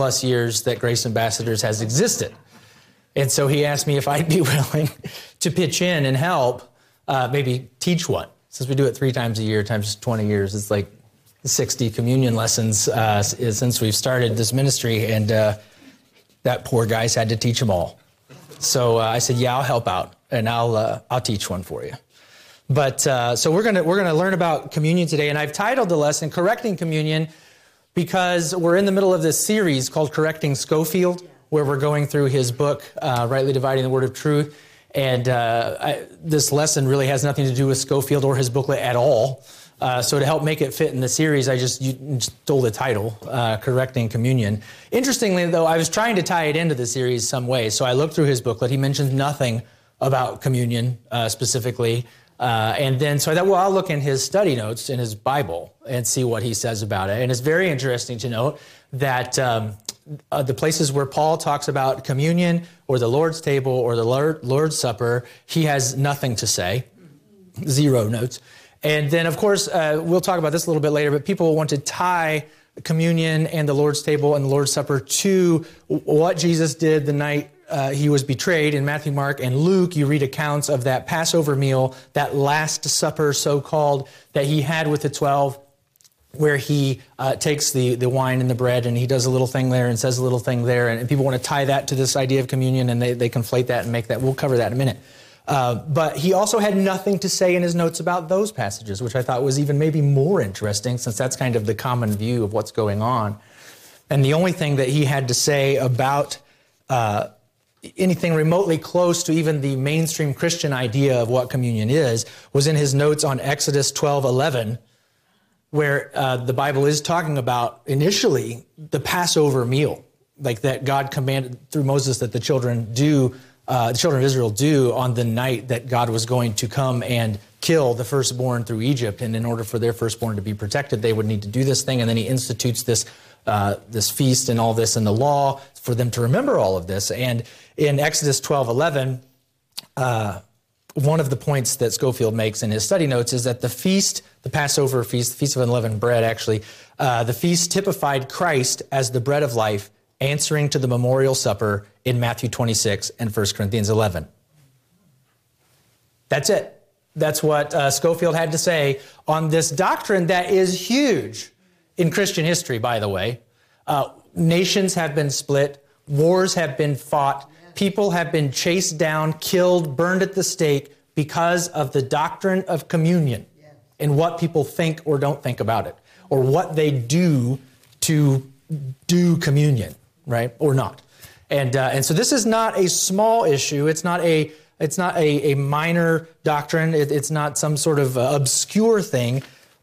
plus years that Grace Ambassadors has existed. And so he asked me if I'd be willing to pitch in and help maybe teach one. Since we do it 3 times a year, times 20 years, it's like 60 communion lessons since we've started this ministry, and that poor guy's had to teach them all. So I said, yeah, I'll help out, and I'll teach one for you. But so we're gonna learn about communion today, and I've titled the lesson "Correcting Communion" because we're in the middle of this series called "Correcting Scofield," where we're going through his book, Rightly Dividing the Word of Truth. And this lesson really has nothing to do with Scofield or his booklet at all. So to help make it fit in the series, I just stole the title, Correcting Communion. Interestingly, though, I was trying to tie it into the series some way. So I looked through his booklet. He mentions nothing about communion specifically. And then so I thought, well, I'll look in his study notes in his Bible and see what he says about it. And it's very interesting to note that the places where Paul talks about communion or the Lord's table or the Lord's Supper, he has nothing to say, 0 notes. And then, of course, we'll talk about this a little bit later, but people want to tie communion and the Lord's table and the Lord's Supper to what Jesus did the night he was betrayed. In Matthew, Mark, and Luke, you read accounts of that Passover meal, that Last Supper, so-called, that he had with the 12, where he takes the wine and the bread, and he does a little thing there and says a little thing there, and people want to tie that to this idea of communion, and they conflate that and make that. We'll cover that in a minute. But he also had nothing to say in his notes about those passages, which I thought was even maybe more interesting, since that's kind of the common view of what's going on. And the only thing that he had to say about anything remotely close to even the mainstream Christian idea of what communion is was in his notes on Exodus 12:11, where the Bible is talking about initially the Passover meal, like that God commanded through Moses that the children of Israel do on the night that God was going to come and kill the firstborn through Egypt. And in order for their firstborn to be protected, they would need to do this thing. And then he institutes this feast and all this in the law for them to remember all of this. And in Exodus 12:11, one of the points that Scofield makes in his study notes is that the feast, the Passover feast, the Feast of Unleavened Bread, actually, the feast typified Christ as the bread of life, answering to the memorial supper in Matthew 26 and 1 Corinthians 11. That's it. That's what Scofield had to say on this doctrine that is huge in Christian history, by the way. Nations have been split. Wars have been fought. People have been chased down, killed, burned at the stake because of the doctrine of communion and what people think or don't think about it, or what they do to do communion, right, or not. And so this is not a small issue. It's not a minor doctrine. It's not some sort of obscure thing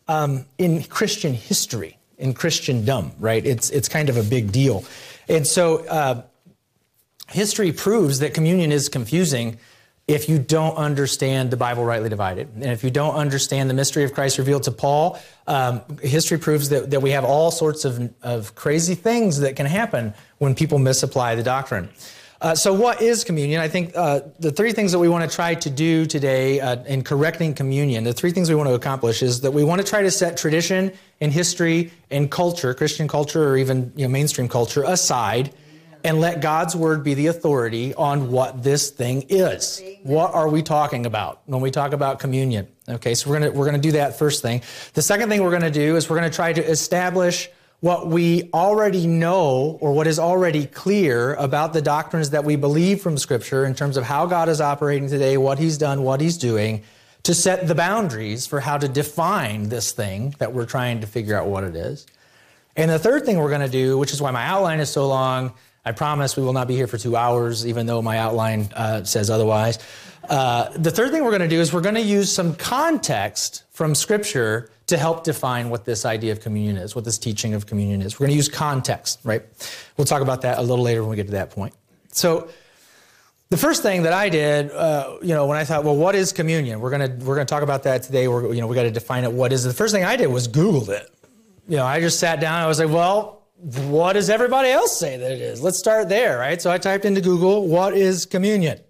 in Christian history, in Christendom, right? It's kind of a big deal. And so history proves that communion is confusing if you don't understand the Bible rightly divided. And if you don't understand the mystery of Christ revealed to Paul, history proves that we have all sorts of crazy things that can happen when people misapply the doctrine. So what is communion? I think the 3 things that we want to try to do today in correcting communion, the 3 things we want to accomplish is that we want to try to set tradition and history and culture, Christian culture or even mainstream culture, aside, and let God's word be the authority on what this thing is. Amen. What are we talking about when we talk about communion? Okay, so we're gonna do that first thing. The second thing we're gonna do is we're gonna try to establish what we already know, or what is already clear about the doctrines that we believe from Scripture in terms of how God is operating today, what He's done, what He's doing, to set the boundaries for how to define this thing that we're trying to figure out what it is. And the third thing we're gonna do, which is why my outline is so long, I promise we will not be here for 2 hours, even though my outline says otherwise. The third thing we're going to do is we're going to use some context from Scripture to help define what this idea of communion is, what this teaching of communion is. We're going to use context, right? We'll talk about that a little later when we get to that point. So the first thing that I did, when I thought, well, what is communion? We're going to talk about that today. We got to define it. What is it? The first thing I did was Googled it. I just sat down. I was like, well, what does everybody else say that it is? Let's start there, right? So I typed into Google, what is communion?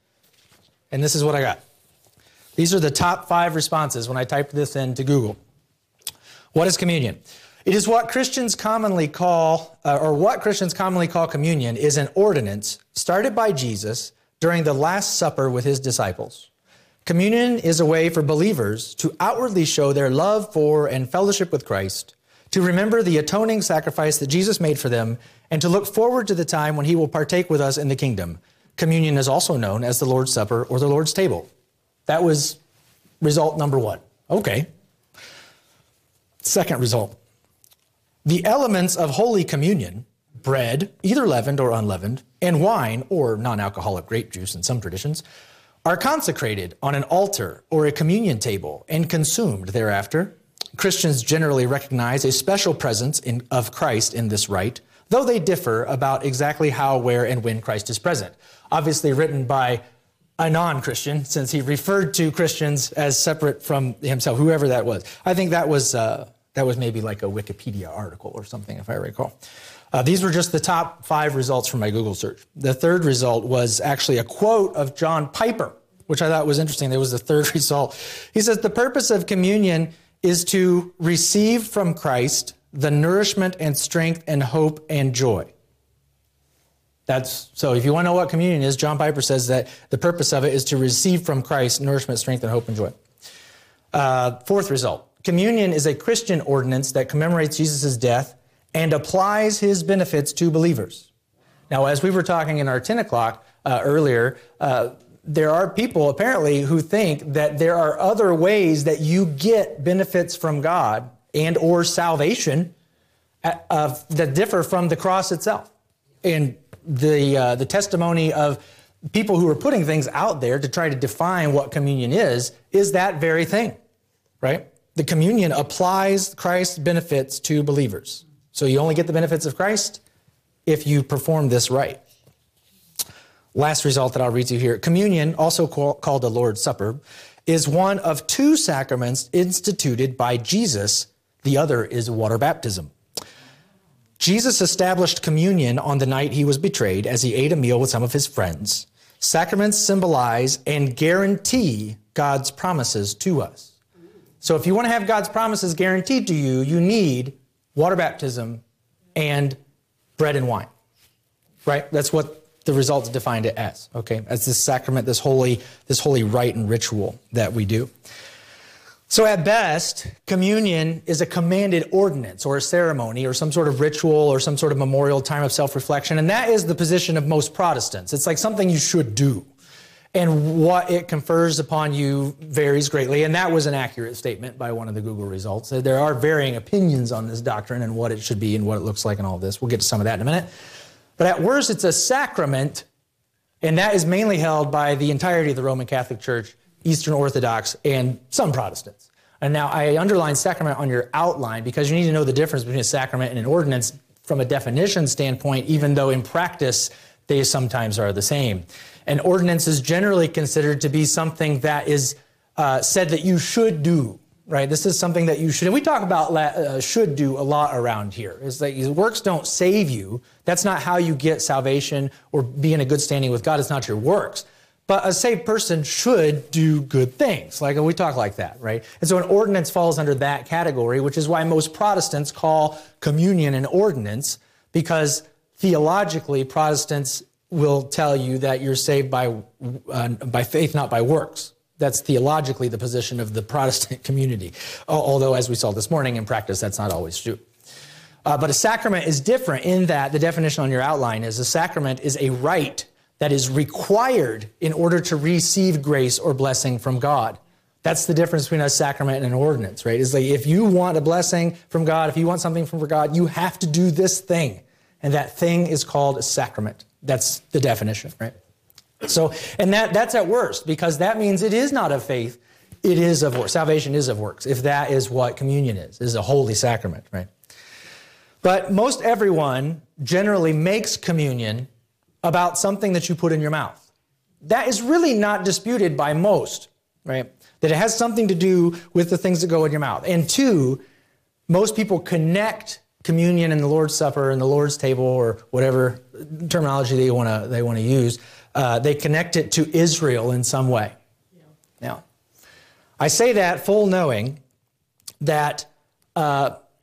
And this is what I got. These are the top 5 responses when I typed this into Google. What is communion? It is what Christians commonly call, communion is an ordinance started by Jesus during the Last Supper with his disciples. Communion is a way for believers to outwardly show their love for and fellowship with Christ, to remember the atoning sacrifice that Jesus made for them, and to look forward to the time when he will partake with us in the kingdom. Communion is also known as the Lord's Supper or the Lord's table. That was result number one. Okay. Second result. The elements of Holy Communion, bread, either leavened or unleavened, and wine, or non-alcoholic grape juice in some traditions, are consecrated on an altar or a communion table and consumed thereafter. Christians generally recognize a special presence of Christ in this rite, though they differ about exactly how, where, and when Christ is present. Obviously written by a non-Christian, since he referred to Christians as separate from himself, whoever that was. I think that was maybe like a Wikipedia article or something, if I recall. These were just the top 5 results from my Google search. The third result was actually a quote of John Piper, which I thought was interesting. That was the third result. He says, the purpose of communion is to receive from Christ the nourishment and strength and hope and joy. So if you want to know what communion is, John Piper says that the purpose of it is to receive from Christ nourishment, strength, and hope and joy. Fourth result. Communion is a Christian ordinance that commemorates Jesus' death and applies his benefits to believers. Now, as we were talking in our 10 o'clock earlier, there are people apparently who think that there are other ways that you get benefits from God and or salvation that differ from the cross itself. And the testimony of people who are putting things out there to try to define what communion is that very thing, right? The communion applies Christ's benefits to believers. So you only get the benefits of Christ if you perform this right. Last result that I'll read to you here. Communion, also called the Lord's Supper, is one of 2 sacraments instituted by Jesus. The other is water baptism. Jesus established communion on the night he was betrayed as he ate a meal with some of his friends. Sacraments symbolize and guarantee God's promises to us. So if you want to have God's promises guaranteed to you, you need water baptism and bread and wine, right? That's what the results defined it as, okay? As this sacrament, this holy rite and ritual that we do. So at best, communion is a commanded ordinance or a ceremony or some sort of ritual or some sort of memorial time of self-reflection, and that is the position of most Protestants. It's like something you should do. And what it confers upon you varies greatly. And that was an accurate statement by one of the Google results. There are varying opinions on this doctrine and what it should be and what it looks like and all this. We'll get to some of that in a minute. But at worst, it's a sacrament, and that is mainly held by the entirety of the Roman Catholic Church, Eastern Orthodox, and some Protestants. And now I underline sacrament on your outline because you need to know the difference between a sacrament and an ordinance from a definition standpoint, even though in practice they sometimes are the same. An ordinance is generally considered to be something that is said that you should do, right? This is something that you should. And we talk about should do a lot around here. It's like works don't save you. That's not how you get salvation or be in a good standing with God. It's not your works. But a saved person should do good things. Like we talk like that, right? And so an ordinance falls under that category, which is why most Protestants call communion an ordinance, because theologically Protestants will tell you that you're saved by faith, not by works. That's theologically the position of the Protestant community. Although, as we saw this morning, in practice, that's not always true. But a sacrament is different in that the definition on your outline is a sacrament is a rite that is required in order to receive grace or blessing from God. That's the difference between a sacrament and an ordinance, right? It's like if you want a blessing from God, if you want something from God, you have to do this thing. And that thing is called a sacrament. That's the definition, right? So, and that's at worst, because that means it is not of faith, it is of works. Salvation is of works, if that is what communion is a holy sacrament, right? But most everyone generally makes communion about something that you put in your mouth. That is really not disputed by most, right? That it has something to do with the things that go in your mouth. And 2, most people connect communion and the Lord's Supper and the Lord's table, or whatever terminology they want to use, they connect it to Israel in some way. Yeah. Now, I say that full knowing that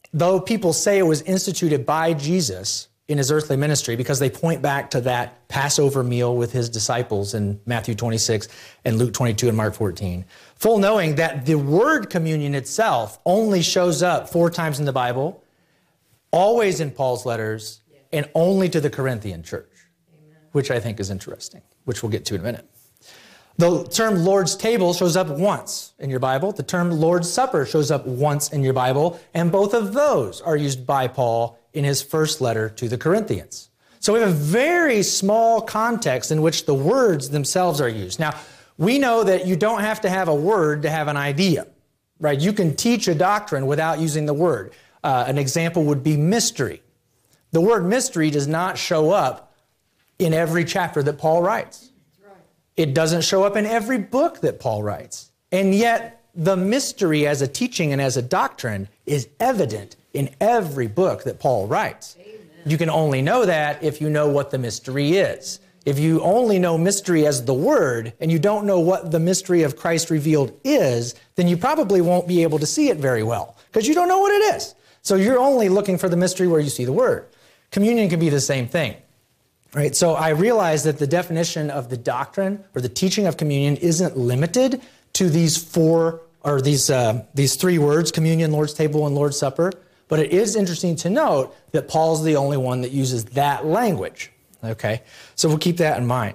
though people say it was instituted by Jesus in his earthly ministry because they point back to that Passover meal with his disciples in Matthew 26 and Luke 22 and Mark 14, full knowing that the word communion itself only shows up 4 times in the Bible, always in Paul's letters, and only to the Corinthian church, which I think is interesting, which we'll get to in a minute. The term Lord's table shows up once in your Bible. The term Lord's Supper shows up once in your Bible, and both of those are used by Paul in his first letter to the Corinthians. So we have a very small context in which the words themselves are used. Now, we know that you don't have to have a word to have an idea, right? You can teach a doctrine without using the word. An example would be mystery. The word mystery does not show up in every chapter that Paul writes. It doesn't show up in every book that Paul writes. And yet, the mystery as a teaching and as a doctrine is evident in every book that Paul writes. Amen. You can only know that if you know what the mystery is. If you only know mystery as the word and you don't know what the mystery of Christ revealed is, then you probably won't be able to see it very well because you don't know what it is. So you're only looking for the mystery where you see the word. Communion can be the same thing. Right? So I realize that the definition of the doctrine or the teaching of communion isn't limited to these 4 or these 3 words, communion, Lord's table, and Lord's Supper. But it is interesting to note that Paul's the only one that uses that language. Okay? So we'll keep that in mind.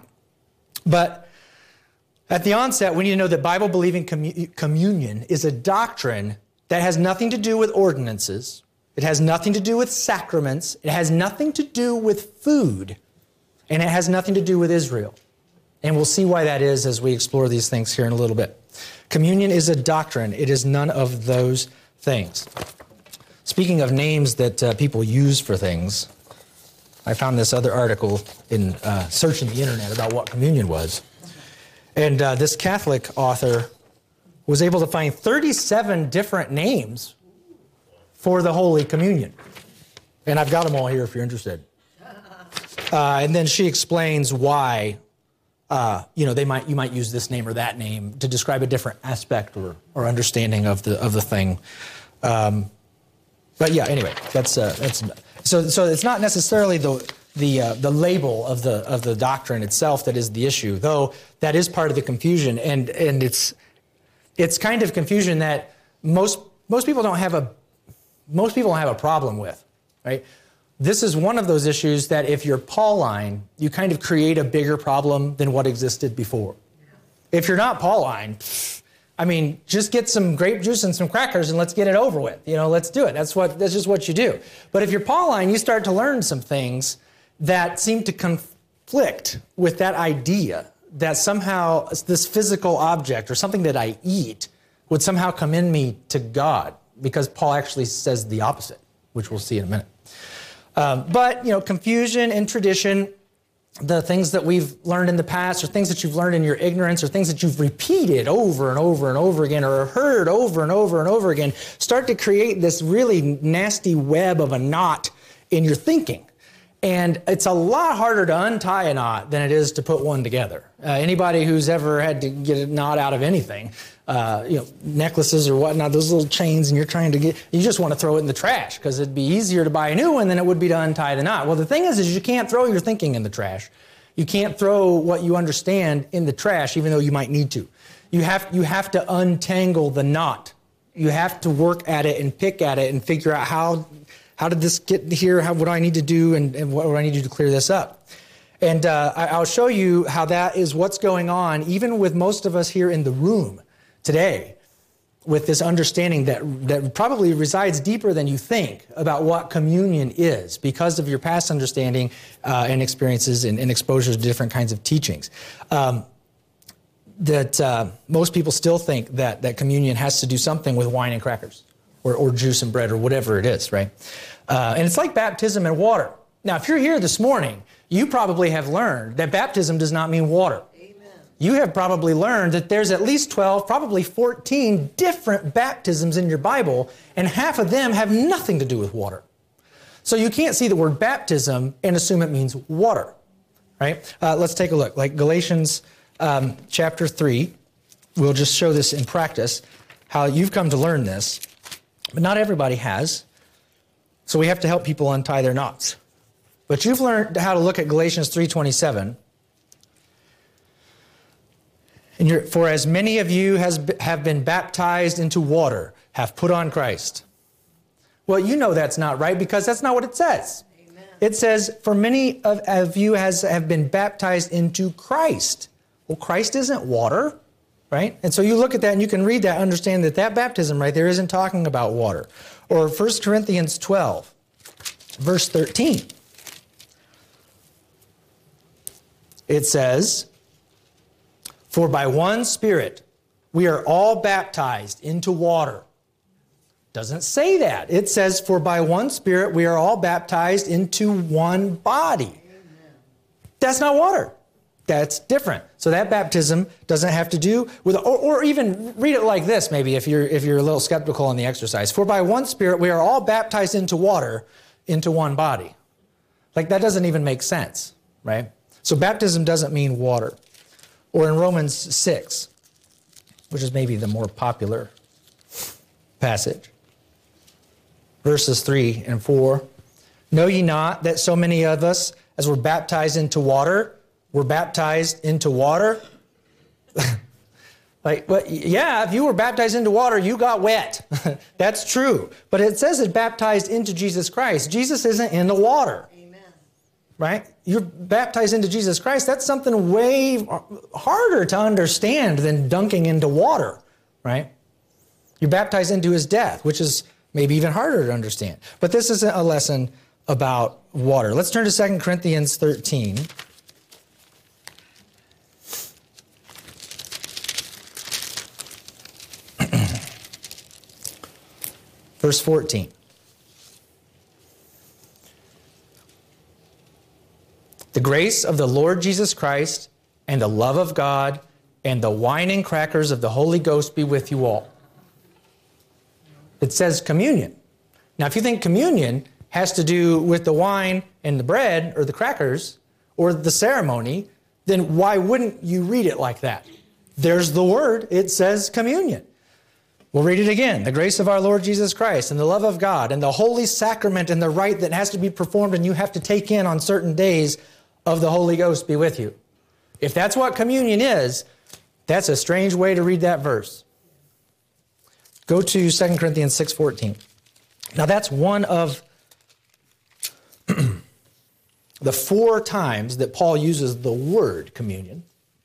But at the onset, we need to know that Bible-believing communion is a doctrine that has nothing to do with ordinances. It has nothing to do with sacraments. It has nothing to do with food. And it has nothing to do with Israel. And we'll see why that is as we explore these things here in a little bit. Communion is a doctrine. It is none of those things. Speaking of names that people use for things, I found this other article in searching the internet about what communion was. And this Catholic author was able to find 37 different names for the Holy Communion. And I've got them all here if you're interested. And then she explains why, you might use this name or that name to describe a different aspect or understanding of the thing. But yeah, anyway, that's so it's not necessarily the label of the doctrine itself that is the issue, though that is part of the confusion, and it's kind of confusion that most people don't have a problem with, right? This is one of those issues that if you're Pauline, you kind of create a bigger problem than what existed before. If you're not Pauline, I mean, just get some grape juice and some crackers and let's get it over with. Let's do it. That's just what you do. But if you're Pauline, you start to learn some things that seem to conflict with that idea that somehow this physical object or something that I eat would somehow commend me to God, because Paul actually says the opposite, which we'll see in a minute. But confusion and tradition, the things that we've learned in the past or things that you've learned in your ignorance or things that you've repeated over and over and over again or heard over and over and over again start to create this really nasty web of a knot in your thinking. And it's a lot harder to untie a knot than it is to put one together. Anybody who's ever had to get a knot out of anything, necklaces or whatnot, those little chains, and you just want to throw it in the trash because it'd be easier to buy a new one than it would be to untie the knot. Well, the thing is you can't throw your thinking in the trash. You can't throw what you understand in the trash, even though you might need to. You have to untangle the knot. You have to work at it and pick at it and figure out how did this get here? What do I need to do? And what do I need to do to clear this up? And I'll show you how that is what's going on, even with most of us here in the room today, with this understanding that probably resides deeper than you think about what communion is because of your past understanding and experiences and exposures to different kinds of teachings. Most people still think that communion has to do something with wine and crackers. Or juice and bread or whatever it is, right? And it's like baptism and water. Now, if you're here this morning, you probably have learned that baptism does not mean water. Amen. You have probably learned that there's at least 12, probably 14 different baptisms in your Bible, and half of them have nothing to do with water. So you can't see the word baptism and assume it means water, right? Let's take a look. Like Galatians chapter 3, we'll just show this in practice, how you've come to learn this. But not everybody has. So we have to help people untie their knots. But you've learned how to look at Galatians 3:27. And for as many of you have been baptized into water, have put on Christ. Well, you know that's not right because that's not what it says. Amen. It says, for many of you have been baptized into Christ. Well, Christ isn't water, right? And so you look at that and you can read that, understand that that baptism right there isn't talking about water. Or 1 Corinthians 12, verse 13. It says, for by one Spirit we are all baptized into water. Doesn't say that. It says, for by one Spirit we are all baptized into one body. Amen. That's not water. That's different. So that baptism doesn't have to do with, or even read it like this maybe if you're a little skeptical on the exercise. For by one Spirit we are all baptized into water, into one body. Like that doesn't even make sense, right? So baptism doesn't mean water. Or in Romans 6, which is maybe the more popular passage. Verses 3 and 4. Know ye not that so many of us, as were baptized into water, were baptized into water? Yeah, if you were baptized into water, you got wet. That's true. But it says it baptized into Jesus Christ. Jesus isn't in the water. Right? You're baptized into Jesus Christ. That's something way harder to understand than dunking into water, right? You're baptized into his death, which is maybe even harder to understand. But this isn't a lesson about water. Let's turn to 2 Corinthians 13. Verse 14. The grace of the Lord Jesus Christ and the love of God and the wine and crackers of the Holy Ghost be with you all. It says communion. Now, if you think communion has to do with the wine and the bread or the crackers or the ceremony, then why wouldn't you read it like that? There's the word. It says communion. We'll read it again. The grace of our Lord Jesus Christ and the love of God and the holy sacrament and the rite that has to be performed and you have to take in on certain days of the Holy Ghost be with you. If that's what communion is, that's a strange way to read that verse. Go to 2 Corinthians 6:14. Now that's one of the 4 times that Paul uses the word communion.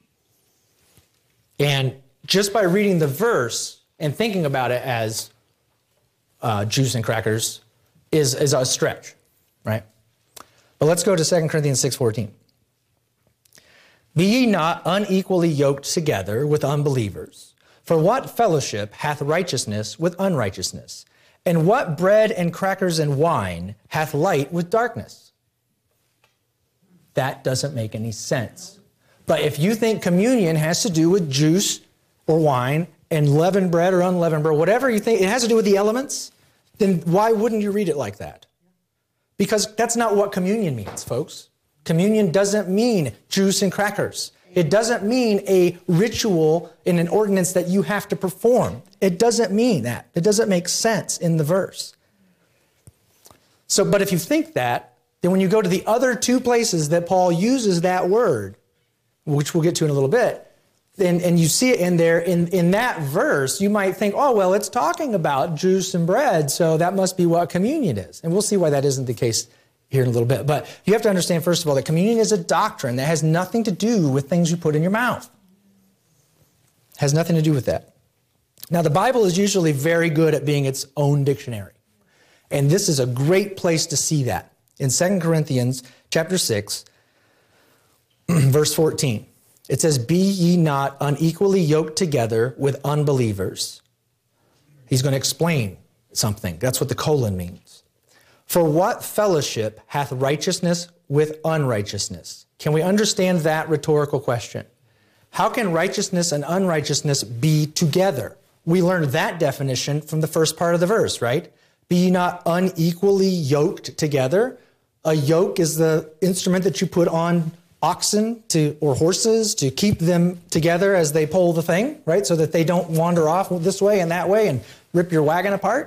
And just by reading the verse and thinking about it as juice and crackers is a stretch, right? But let's go to 2 Corinthians 6:14. Be ye not unequally yoked together with unbelievers. For what fellowship hath righteousness with unrighteousness? And what bread and crackers and wine hath light with darkness? That doesn't make any sense. But if you think communion has to do with juice or wine and leavened bread or unleavened bread, whatever you think, it has to do with the elements, then why wouldn't you read it like that? Because that's not what communion means, folks. Communion doesn't mean juice and crackers. It doesn't mean a ritual in an ordinance that you have to perform. It doesn't mean that. It doesn't make sense in the verse. So, but if you think that, then when you go to the other 2 places that Paul uses that word, which we'll get to in a little bit, and you see it in there, in that verse, you might think, oh, well, it's talking about juice and bread, so that must be what communion is. And we'll see why that isn't the case here in a little bit. But you have to understand, first of all, that communion is a doctrine that has nothing to do with things you put in your mouth. It has nothing to do with that. Now, the Bible is usually very good at being its own dictionary. And this is a great place to see that. In 2 Corinthians chapter 6, verse 14. It says, be ye not unequally yoked together with unbelievers. He's going to explain something. That's what the colon means. For what fellowship hath righteousness with unrighteousness? Can we understand that rhetorical question? How can righteousness and unrighteousness be together? We learned that definition from the first part of the verse, right? Be ye not unequally yoked together. A yoke is the instrument that you put on oxen or horses to keep them together as they pull the thing, right? So that they don't wander off this way and that way and rip your wagon apart.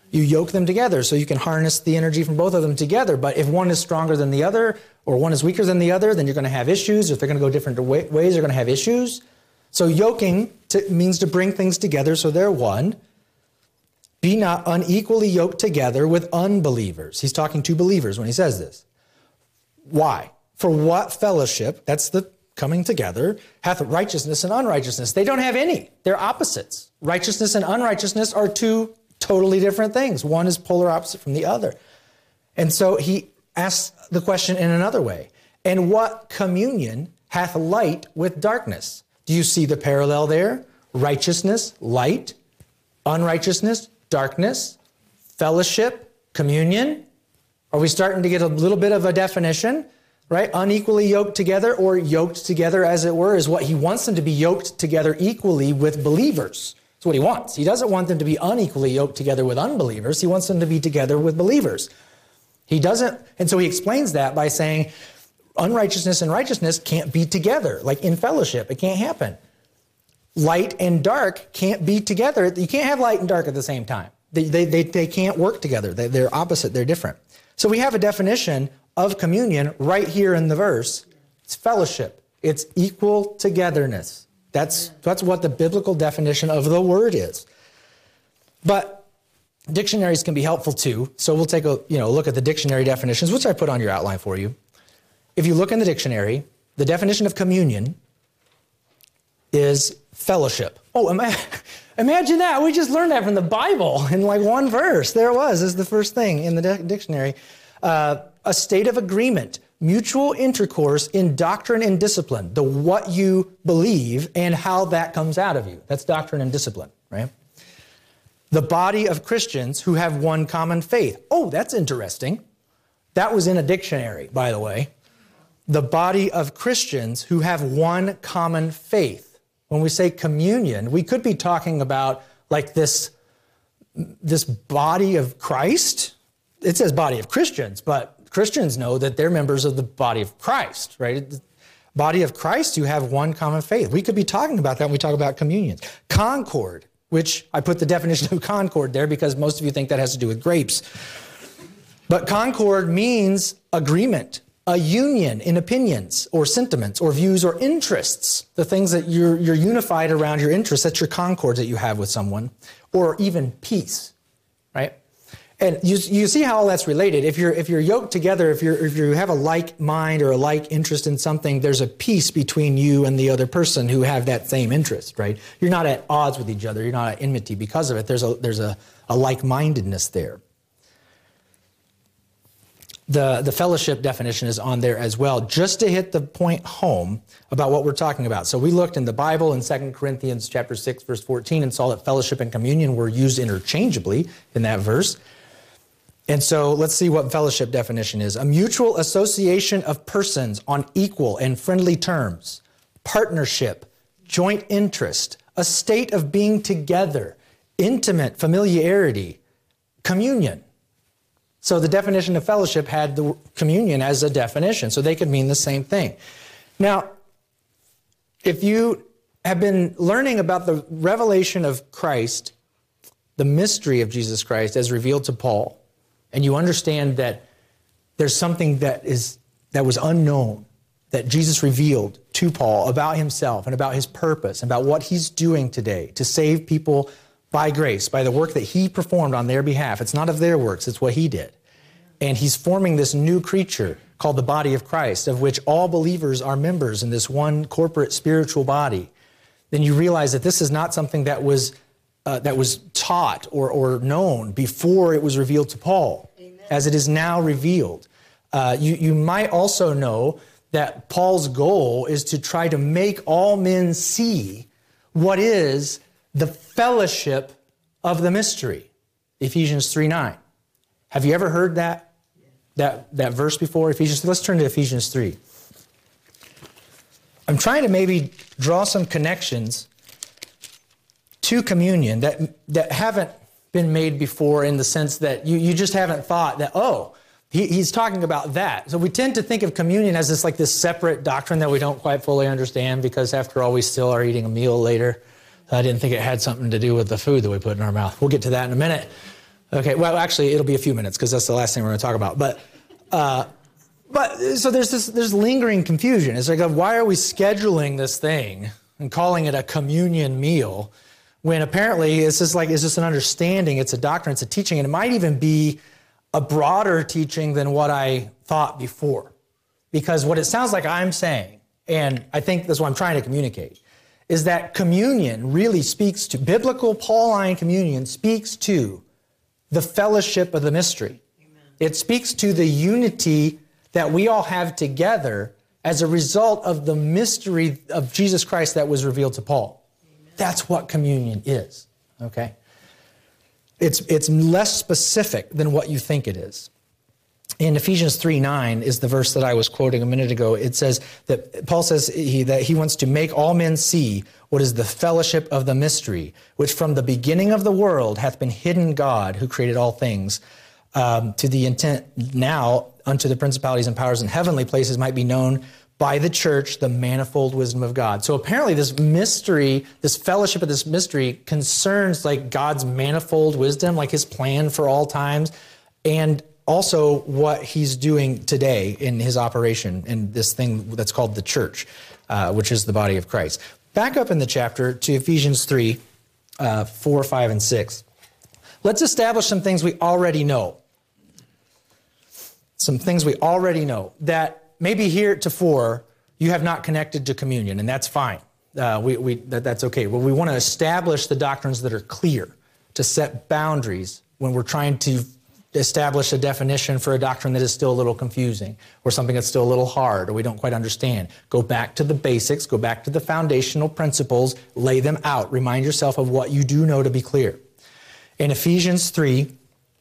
You yoke them together so you can harness the energy from both of them together. But if one is stronger than the other, or one is weaker than the other, then you're going to have issues. If they're going to go different ways, you're going to have issues. So yoking means to bring things together so they're one. Be not unequally yoked together with unbelievers. He's talking to believers when he says this. Why? For what fellowship, that's the coming together, hath righteousness and unrighteousness? They don't have any. They're opposites. Righteousness and unrighteousness are two totally different things. One is polar opposite from the other. And so he asks the question in another way. And what communion hath light with darkness? Do you see the parallel there? Righteousness, light, unrighteousness, darkness, fellowship, communion. Are we starting to get a little bit of a definition, right? Unequally yoked together, or yoked together as it were, is what he wants them to be yoked together equally with believers. That's what he wants. He doesn't want them to be unequally yoked together with unbelievers. He wants them to be together with believers. He doesn't, and so he explains that by saying unrighteousness and righteousness can't be together, like in fellowship. It can't happen. Light and dark can't be together. You can't have light and dark at the same time. They can't work together. They're opposite. They're different. So we have a definition of communion right here in the verse. It's fellowship. It's equal togetherness. That's what the biblical definition of the word is. But dictionaries can be helpful too. So we'll take a look at the dictionary definitions, which I put on your outline for you. If you look in the dictionary, the definition of communion is fellowship. Oh, imagine that. We just learned that from the Bible in like one verse. There it was. This is the first thing in the dictionary. A state of agreement, mutual intercourse in doctrine and discipline, what you believe and how that comes out of you. That's doctrine and discipline, right? The body of Christians who have one common faith. Oh, that's interesting. That was in a dictionary, by the way. The body of Christians who have one common faith. When we say communion, we could be talking about like this body of Christ. It says body of Christians, but Christians know that they're members of the body of Christ, right? The body of Christ who have one common faith. We could be talking about that when we talk about communion. Concord, which I put the definition of concord there because most of you think that has to do with grapes. But concord means agreement, a union in opinions or sentiments or views or interests, the things that you're unified around your interests. That's your concord that you have with someone, or even peace, right? And you see how all that's related. If you're yoked together, if you have a like mind or a like interest in something, there's a peace between you and the other person who have that same interest, right? You're not at odds with each other. You're not at enmity because of it. There's a like-mindedness there. The fellowship definition is on there as well, just to hit the point home about what we're talking about. So we looked in the Bible in 2 Corinthians chapter 6, verse 14, and saw that fellowship and communion were used interchangeably in that verse. And so let's see what fellowship definition is. A mutual association of persons on equal and friendly terms, partnership, joint interest, a state of being together, intimate familiarity, communion. So the definition of fellowship had the communion as a definition, so they could mean the same thing. Now, if you have been learning about the revelation of Christ, the mystery of Jesus Christ as revealed to Paul, and you understand that there's something that was unknown, that Jesus revealed to Paul about himself and about his purpose, and about what he's doing today to save people by grace, by the work that he performed on their behalf. It's not of their works, it's what he did. And he's forming this new creature called the body of Christ, of which all believers are members in this one corporate spiritual body. Then you realize that this is not something that was taught or known before it was revealed to Paul. Amen. As it is now revealed. You might also know that Paul's goal is to try to make all men see what is the fellowship of the mystery. Ephesians 3:9. Have you ever heard that verse before? Let's turn to Ephesians 3. I'm trying to maybe draw some connections to communion that haven't been made before, in the sense that you just haven't thought that, he's talking about that. So we tend to think of communion as this separate doctrine that we don't quite fully understand, because after all, we still are eating a meal later. I didn't think it had something to do with the food that we put in our mouth. We'll get to that in a minute. Okay, well, actually, it'll be a few minutes because that's the last thing we're going to talk about. But so there's lingering confusion. It's like, why are we scheduling this thing and calling it a communion meal when apparently it's just an understanding, it's a doctrine, it's a teaching, and it might even be a broader teaching than what I thought before. Because what it sounds like I'm saying, and I think that's what I'm trying to communicate, is that communion really speaks to, biblical Pauline communion speaks to the fellowship of the mystery. Amen. It speaks to the unity that we all have together as a result of the mystery of Jesus Christ that was revealed to Paul. Amen. That's what communion is, okay? It's less specific than what you think it is. In Ephesians 3:9 is the verse that I was quoting a minute ago. It says that Paul says that he wants to make all men see what is the fellowship of the mystery, which from the beginning of the world hath been hidden God, who created all things, to the intent now unto the principalities and powers in heavenly places might be known by the church the manifold wisdom of God. So apparently this mystery, this fellowship of this mystery concerns like God's manifold wisdom, like his plan for all times, and also what he's doing today in his operation in this thing that's called the church, which is the body of Christ. Back up in the chapter to Ephesians 3, 4, 5, and 6. Let's establish some things we already know. Some things we already know that maybe heretofore you have not connected to communion, and that's fine. That's okay. But we want to establish the doctrines that are clear, to set boundaries when we're trying to establish a definition for a doctrine that is still a little confusing or something that's still a little hard or we don't quite understand. Go back to the basics, go back to the foundational principles, lay them out. Remind yourself of what you do know to be clear. In Ephesians 3,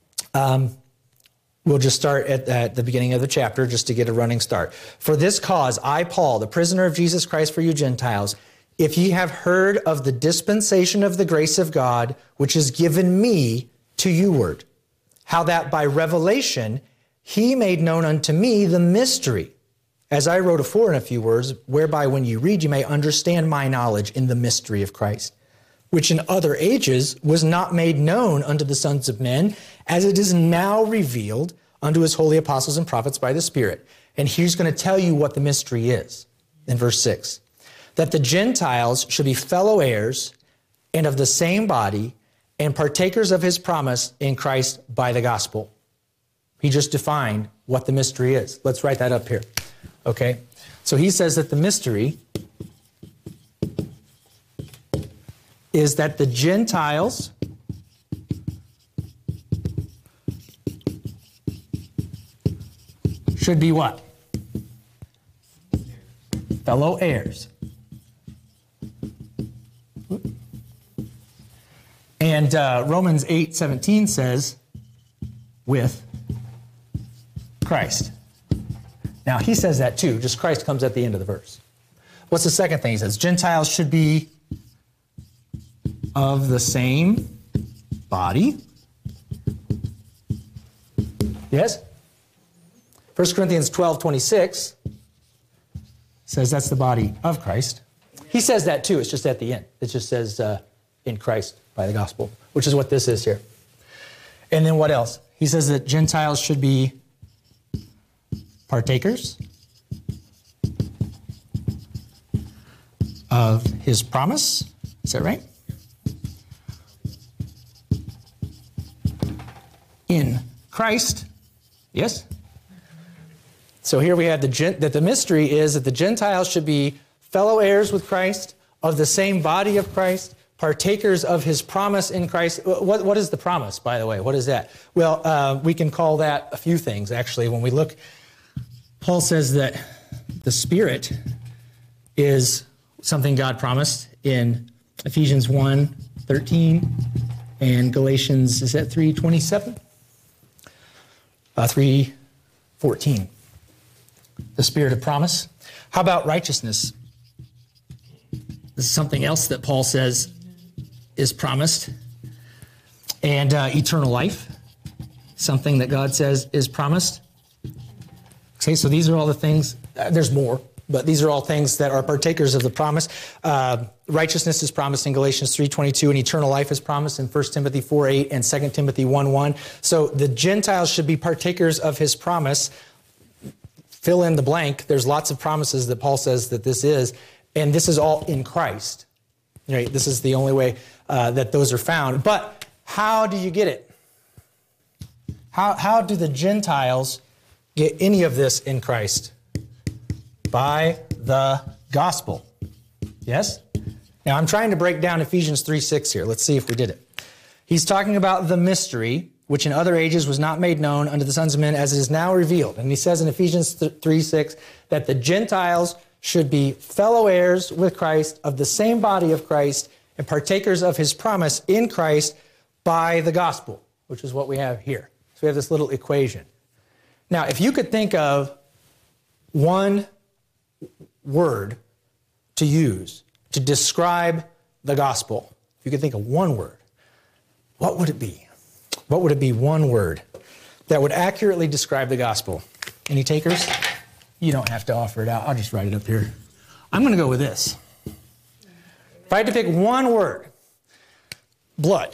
we'll just start at the beginning of the chapter just to get a running start. For this cause, I, Paul, the prisoner of Jesus Christ for you Gentiles, if ye have heard of the dispensation of the grace of God, which is given me to youward, how that by revelation he made known unto me the mystery, as I wrote afore in a few words, whereby when you read you may understand my knowledge in the mystery of Christ, which in other ages was not made known unto the sons of men, as it is now revealed unto his holy apostles and prophets by the Spirit. And he's going to tell you what the mystery is in verse 6. That the Gentiles should be fellow heirs and of the same body and partakers of his promise in Christ by the gospel. He just defined what the mystery is. Let's write that up here. Okay? So he says that the mystery is that the Gentiles should be what? Fellow heirs. And Romans 8:17 says, with Christ. Now, he says that too, just Christ comes at the end of the verse. What's the second thing he says? Gentiles should be of the same body. Yes? 1 Corinthians 12:26 says that's the body of Christ. He says that too, it's just at the end. It just says in Christ by the gospel, which is what this is here. And then what else? He says that Gentiles should be partakers of his promise. Is that right? In Christ. Yes? So here we have that the mystery is that the Gentiles should be fellow heirs with Christ, of the same body of Christ, partakers of his promise in Christ. What is the promise, by the way? What is that? Well, we can call that a few things, actually. When we look, Paul says that the Spirit is something God promised in Ephesians 1:13 and Galatians, is that 3:27? 3:14. The Spirit of promise. How about righteousness? This is something else that Paul says is promised. And eternal life, something that God says is promised. Okay, so these are all the things. There's more. but these are all things that are partakers of the promise. Righteousness is promised in Galatians 3:22, and eternal life is promised in 1 Timothy 4:8 and 2 Timothy 1:1. So the Gentiles should be partakers of his promise. Fill in the blank. There's lots of promises that Paul says that this is, and this is all in Christ. Right? This is the only way that those are found. But how do you get it? How do the Gentiles get any of this in Christ? By the gospel. Yes? Now I'm trying to break down Ephesians 3:6 here. Let's see if we did it. He's talking about the mystery, which in other ages was not made known unto the sons of men, as it is now revealed. And he says in Ephesians 3:6 that the Gentiles should be fellow heirs with Christ, of the same body of Christ, and partakers of his promise in Christ by the gospel, which is what we have here. So we have this little equation. Now, if you could think of one word to use to describe the gospel, if you could think of one word, what would it be? What would it be, one word that would accurately describe the gospel? Any takers? You don't have to offer it out. I'll just write it up here. I'm going to go with this. If I had to pick one word, blood.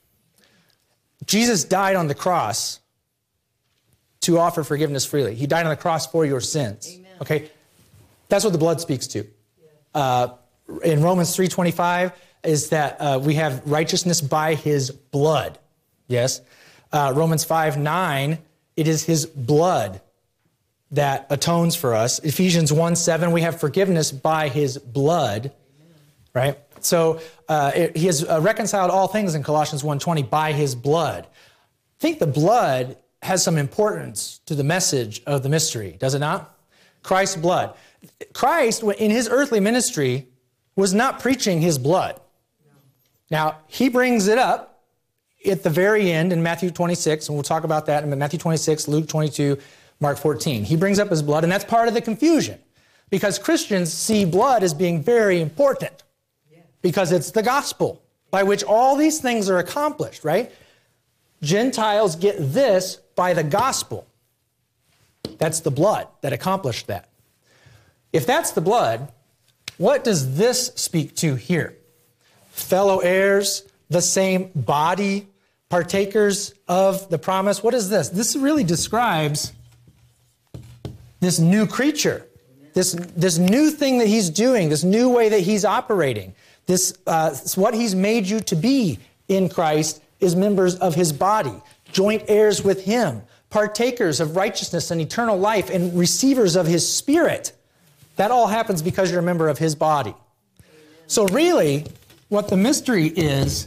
Jesus died on the cross to offer forgiveness freely. He died on the cross for your sins. Amen. Okay? That's what the blood speaks to. In Romans 3:25 is that we have righteousness by his blood. Yes? Romans 5:9, it is his blood that atones for us. Ephesians 1:7, we have forgiveness by his blood. Right? So he has reconciled all things in Colossians 1:20 by his blood. I think the blood has some importance to the message of the mystery, does it not? Christ's blood. Christ, in his earthly ministry, was not preaching his blood. Now, he brings it up at the very end in Matthew 26, and we'll talk about that in Matthew 26, Luke 22, Mark 14. He brings up his blood, and that's part of the confusion, because Christians see blood as being very important, because it's the gospel by which all these things are accomplished, right? Gentiles get this by the gospel. That's the blood that accomplished that. If that's the blood, what does this speak to here? Fellow heirs, the same body, partakers of the promise. What is this? This really describes this new creature, this new thing that he's doing, this new way that he's operating. This what he's made you to be in Christ is members of his body, joint heirs with him, partakers of righteousness and eternal life, and receivers of his spirit. That all happens because you're a member of his body. So really, what the mystery is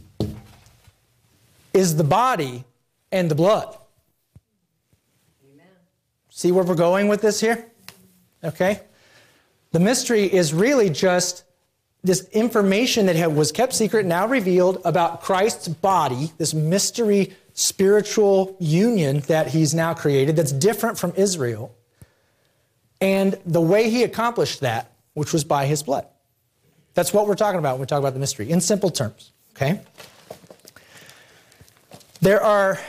the body and the blood. Amen. See where we're going with this here? Okay? The mystery is really just this information that was kept secret, now revealed, about Christ's body, this mystery spiritual union that he's now created that's different from Israel, and the way he accomplished that, which was by his blood. That's what we're talking about when we talk about the mystery, in simple terms, okay? There are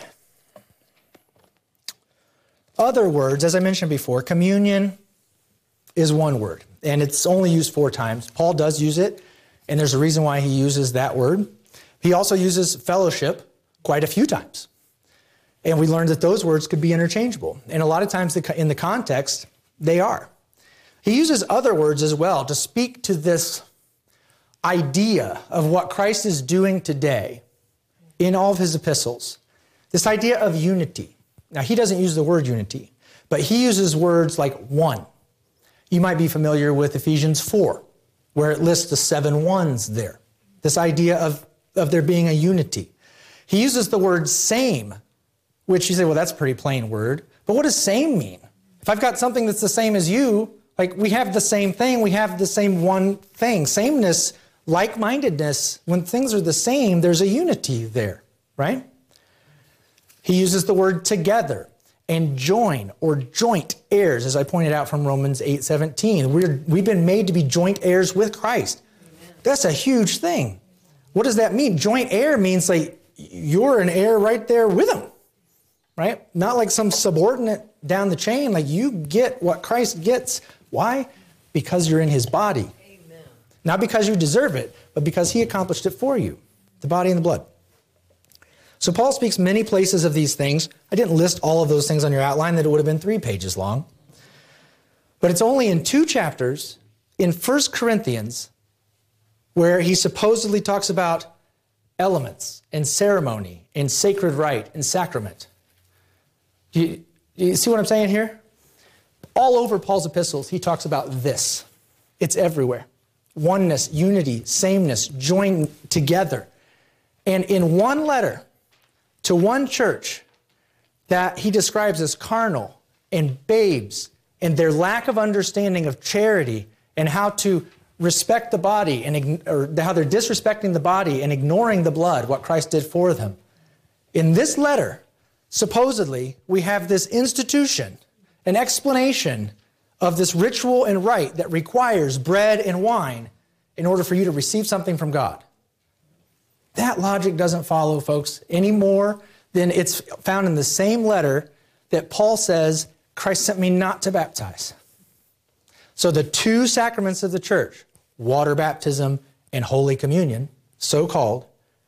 other words, as I mentioned before. Communion is one word, and it's only used 4 times. Paul does use it, and there's a reason why he uses that word. He also uses fellowship quite a few times. And we learned that those words could be interchangeable. And a lot of times in the context, they are. He uses other words as well to speak to this idea of what Christ is doing today in all of his epistles. This idea of unity. Now, he doesn't use the word unity, but he uses words like one. You might be familiar with Ephesians 4, where it lists the 7 ones there. This idea of there being a unity. He uses the word same, which you say, well, that's a pretty plain word. But what does same mean? If I've got something that's the same as you, like we have the same thing, we have the same one thing. Sameness, like-mindedness, when things are the same, there's a unity there, right? He uses the word together and join or joint heirs, as I pointed out from Romans 8:17. We've been made to be joint heirs with Christ. Amen. That's a huge thing. What does that mean? Joint heir means like you're an heir right there with him, right? Not like some subordinate down the chain. Like you get what Christ gets Why? Because you're in his body. Amen. Not because you deserve it, but because he accomplished it for you, the body and the blood. So Paul speaks many places of these things. I didn't list all of those things on your outline, that it would have been 3 pages long. But it's only in 2 chapters in 1 Corinthians where he supposedly talks about elements and ceremony and sacred rite and sacrament. Do you see what I'm saying here? All over Paul's epistles, he talks about this. It's everywhere. Oneness, unity, sameness, joined together. And in one letter to one church that he describes as carnal and babes and their lack of understanding of charity and how to respect the body or how they're disrespecting the body and ignoring the blood, what Christ did for them. In this letter, supposedly, we have this institution, an explanation of this ritual and rite that requires bread and wine in order for you to receive something from God. That logic doesn't follow, folks, any more than it's found in the same letter that Paul says, Christ sent me not to baptize. So the 2 sacraments of the church, water baptism and Holy Communion, so-called,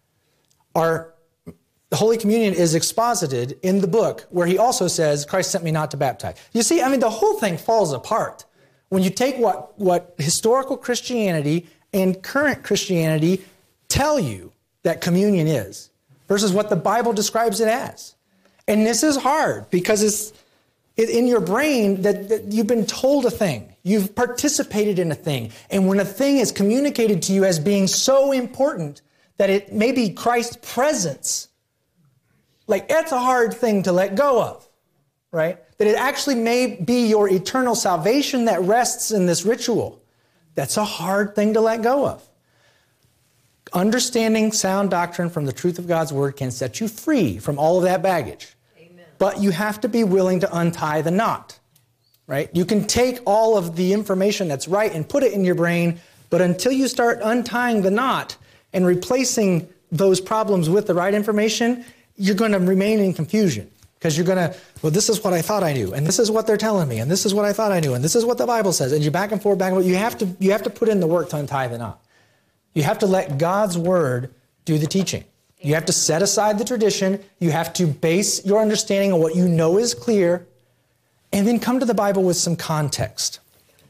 the Holy Communion is exposited in the book where he also says, Christ sent me not to baptize. You see, the whole thing falls apart when you take what historical Christianity and current Christianity tell you that communion is versus what the Bible describes it as. And this is hard because it's in your brain that you've been told a thing. You've participated in a thing. And when a thing is communicated to you as being so important that it may be Christ's presence, that's a hard thing to let go of, right? That it actually may be your eternal salvation that rests in this ritual. That's a hard thing to let go of. Understanding sound doctrine from the truth of God's word can set you free from all of that baggage. Amen. But you have to be willing to untie the knot, right? You can take all of the information that's right and put it in your brain, but until you start untying the knot and replacing those problems with the right information, you're going to remain in confusion. Because you're going to, this is what I thought I knew, and this is what they're telling me, and this is what I thought I knew, and this is what the Bible says, and you're back and forth, You have to put in the work to untie the knot. You have to let God's word do the teaching. You have to set aside the tradition. You have to base your understanding on what you know is clear, and then come to the Bible with some context.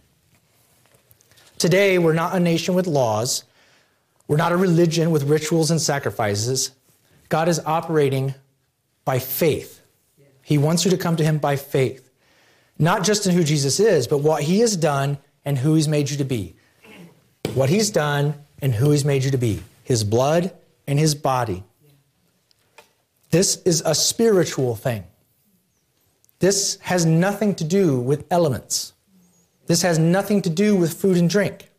Today, we're not a nation with laws. We're not a religion with rituals and sacrifices. God is operating by faith. He wants you to come to him by faith. Not just in who Jesus is, but what he has done and who he's made you to be. What he's done and who he's made you to be. His blood and his body. This is a spiritual thing. This has nothing to do with elements. This has nothing to do with food and drink.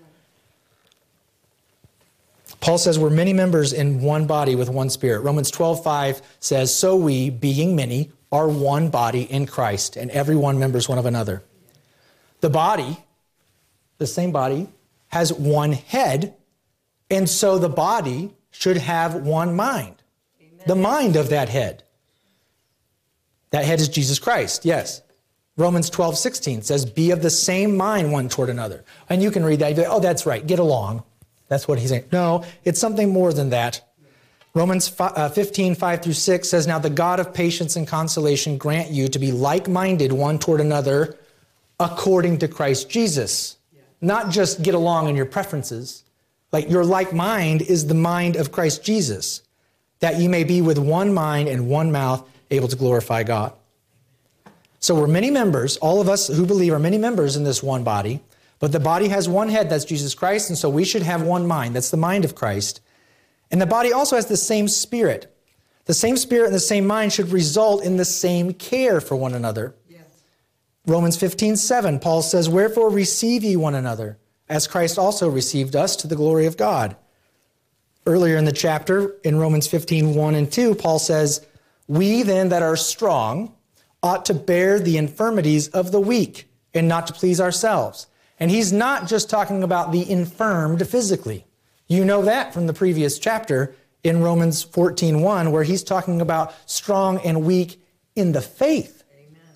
Paul says we're many members in one body with one spirit. Romans 12:5 says, so we, being many, are one body in Christ, and every one members one of another. The body, the same body, has one head, and so the body should have one mind. Amen. The mind of that head. That head is Jesus Christ, yes. Romans 12:16 says, be of the same mind one toward another. And you can read that, oh, that's right, get along. That's what he's saying. No, it's something more than that. Romans 15:5-6 says, now the God of patience and consolation grant you to be like-minded one toward another according to Christ Jesus. Not just get along in your preferences. Your like mind is the mind of Christ Jesus, that ye may be with one mind and one mouth, able to glorify God. So we're many members. All of us who believe are many members in this one body, but the body has one head, that's Jesus Christ, and so we should have one mind. That's the mind of Christ. And the body also has the same spirit. The same spirit and the same mind should result in the same care for one another. Romans 15:7, Paul says, wherefore receive ye one another, as Christ also received us to the glory of God. Earlier in the chapter, in Romans 15:1-2, Paul says, we then that are strong ought to bear the infirmities of the weak and not to please ourselves. And he's not just talking about the infirmed physically. You know that from the previous chapter in Romans 14:1, where he's talking about strong and weak in the faith.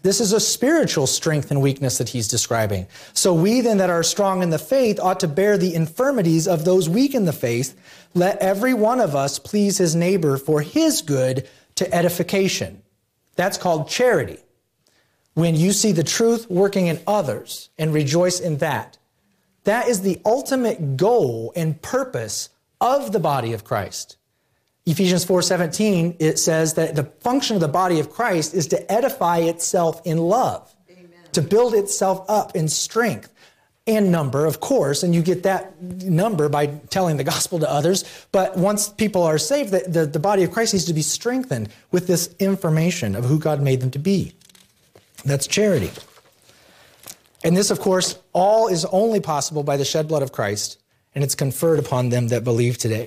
This is a spiritual strength and weakness that he's describing. So we then that are strong in the faith ought to bear the infirmities of those weak in the faith. Let every one of us please his neighbor for his good to edification. That's called charity. When you see the truth working in others and rejoice in that, that is the ultimate goal and purpose of the body of Christ. Ephesians 4:17, it says that the function of the body of Christ is to edify itself in love, Amen. To build itself up in strength and number, of course, and you get that number by telling the gospel to others. But once people are saved, the body of Christ needs to be strengthened with this information of who God made them to be. That's charity. And this, of course, all is only possible by the shed blood of Christ, and it's conferred upon them that believe today.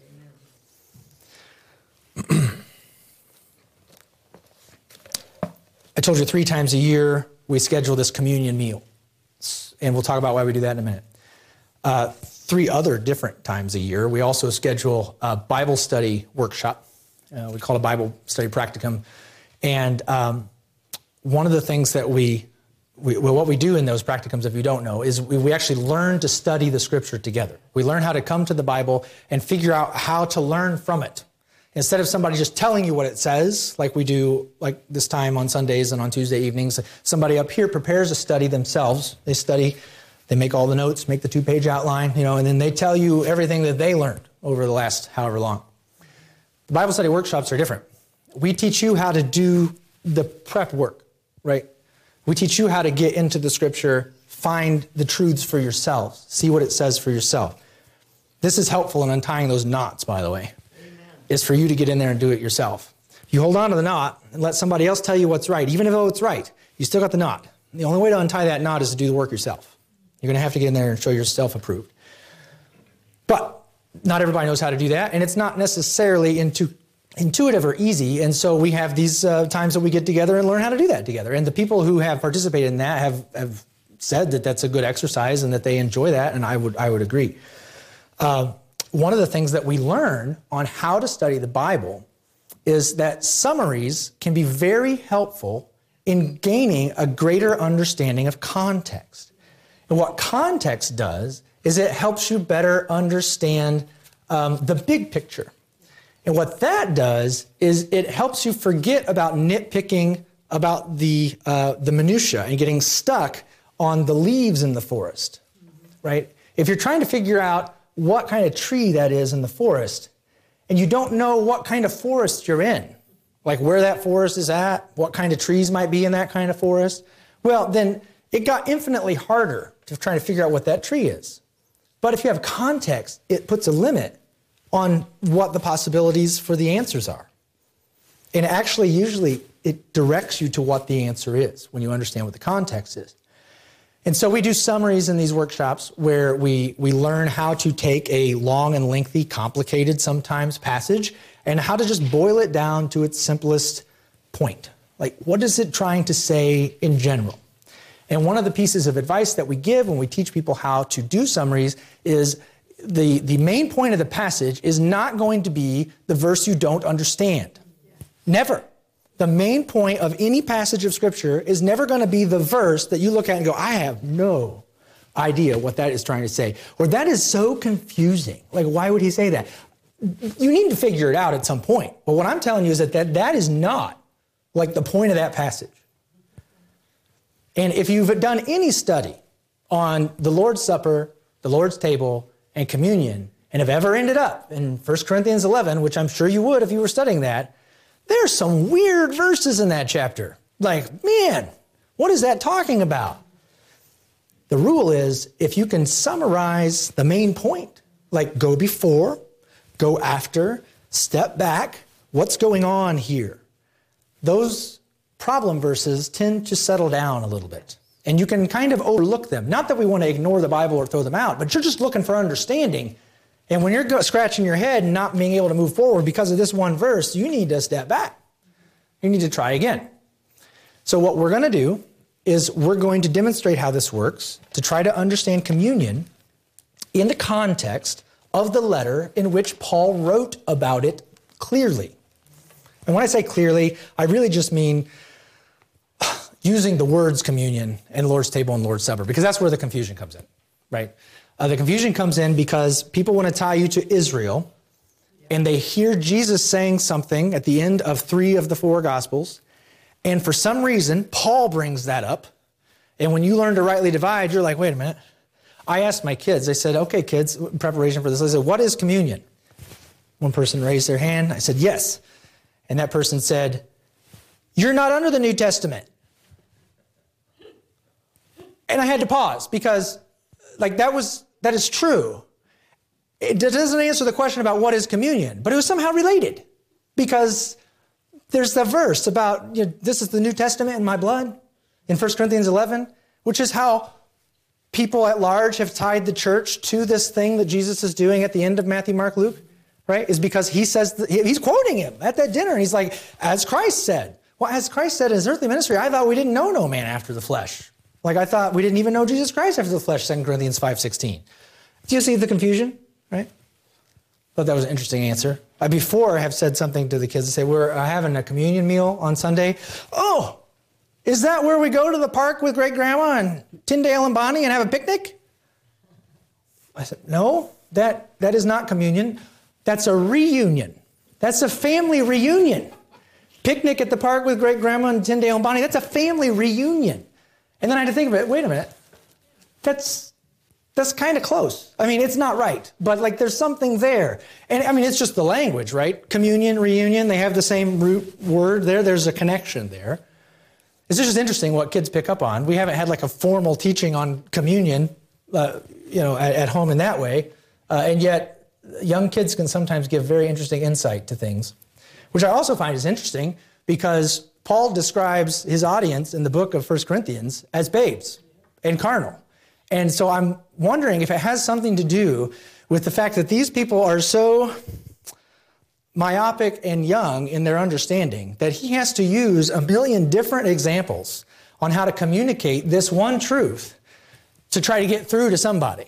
I told you 3 times a year we schedule this communion meal, and we'll talk about why we do that in a minute. 3 other different times a year, we also schedule a Bible study workshop. We call it a Bible study practicum. And one of the things that what we do in those practicums, if you don't know, is we actually learn to study the Scripture together. We learn how to come to the Bible and figure out how to learn from it. Instead of somebody just telling you what it says, like we do like this time on Sundays and on Tuesday evenings, somebody up here prepares a study themselves. They study, they make all the notes, make the 2-page outline, and then they tell you everything that they learned over the last however long. The Bible study workshops are different. We teach you how to do the prep work, right? We teach you how to get into the Scripture, find the truths for yourself, see what it says for yourself. This is helpful in untying those knots, by the way. Is for you to get in there and do it yourself. You hold on to the knot and let somebody else tell you what's right. Even though it's right, you still got the knot. The only way to untie that knot is to do the work yourself. You're going to have to get in there and show yourself approved. But not everybody knows how to do that, and it's not necessarily intuitive or easy, and so we have these times that we get together and learn how to do that together. And the people who have participated in that have said that that's a good exercise and that they enjoy that, and I would agree. One of the things that we learn on how to study the Bible is that summaries can be very helpful in gaining a greater understanding of context. And what context does is it helps you better understand the big picture. And what that does is it helps you forget about nitpicking about the minutia and getting stuck on the leaves in the forest, right? If you're trying to figure out what kind of tree that is in the forest, and you don't know what kind of forest you're in, like where that forest is at, what kind of trees might be in that kind of forest, well, then it got infinitely harder to try to figure out what that tree is. But if you have context, it puts a limit on what the possibilities for the answers are. And actually, usually, it directs you to what the answer is when you understand what the context is. And so we do summaries in these workshops where we learn how to take a long and lengthy, complicated sometimes passage and how to just boil it down to its simplest point. Like, what is it trying to say in general? And one of the pieces of advice that we give when we teach people how to do summaries is the main point of the passage is not going to be the verse you don't understand. Never. The main point of any passage of Scripture is never going to be the verse that you look at and go, I have no idea what that is trying to say. Or that is so confusing. Like, why would he say that? You need to figure it out at some point. But what I'm telling you is that is not like the point of that passage. And if you've done any study on the Lord's Supper, the Lord's table, and communion, and have ever ended up in 1 Corinthians 11, which I'm sure you would if you were studying that, there's some weird verses in that chapter. Like, man, what is that talking about? The rule is, if you can summarize the main point, like go before, go after, step back, what's going on here? Those problem verses tend to settle down a little bit. And you can kind of overlook them. Not that we want to ignore the Bible or throw them out, but you're just looking for understanding. And when you're scratching your head and not being able to move forward because of this one verse, you need to step back. You need to try again. So what we're going to do is we're going to demonstrate how this works to try to understand communion in the context of the letter in which Paul wrote about it clearly. And when I say clearly, I really just mean using the words communion and Lord's table and Lord's supper, because that's where the confusion comes in, right? The confusion comes in because people want to tie you to Israel, and they hear Jesus saying something at the end of 3 of the 4 Gospels, and for some reason, Paul brings that up, and when you learn to rightly divide, you're like, wait a minute. I asked my kids, I said, okay, kids, in preparation for this, I said, what is communion? One person raised their hand. I said, yes. And that person said, you're not under the New Testament. And I had to pause because that is true. It doesn't answer the question about what is communion, but it was somehow related because there's the verse about, this is the New Testament in my blood in 1 Corinthians 11, which is how people at large have tied the church to this thing that Jesus is doing at the end of Matthew, Mark, Luke, right? Is because he says, he's quoting him at that dinner. And he's like, as Christ said. Well, as Christ said in his earthly ministry, I thought we didn't know no man after the flesh. Like I thought we didn't even know Jesus Christ after the flesh, 2 Corinthians 5:16. Do you see the confusion, right? Thought that was an interesting answer. Before I have said something to the kids to say, we're having a communion meal on Sunday. Oh, is that where we go to the park with great grandma and Tyndale and Bonnie and have a picnic? I said, no, that is not communion. That's a reunion. That's a family reunion. Picnic at the park with great grandma and Tyndale and Bonnie, that's a family reunion. And then I had to think of it, wait a minute, that's kind of close. I mean, it's not right, but there's something there. And I mean, it's just the language, right? Communion, reunion, they have the same root word there. There's a connection there. It's just interesting what kids pick up on. We haven't had a formal teaching on communion, at home in that way. And yet young kids can sometimes give very interesting insight to things, which I also find is interesting because Paul describes his audience in the book of 1 Corinthians as babes and carnal. And so I'm wondering if it has something to do with the fact that these people are so myopic and young in their understanding that he has to use a million different examples on how to communicate this one truth to try to get through to somebody.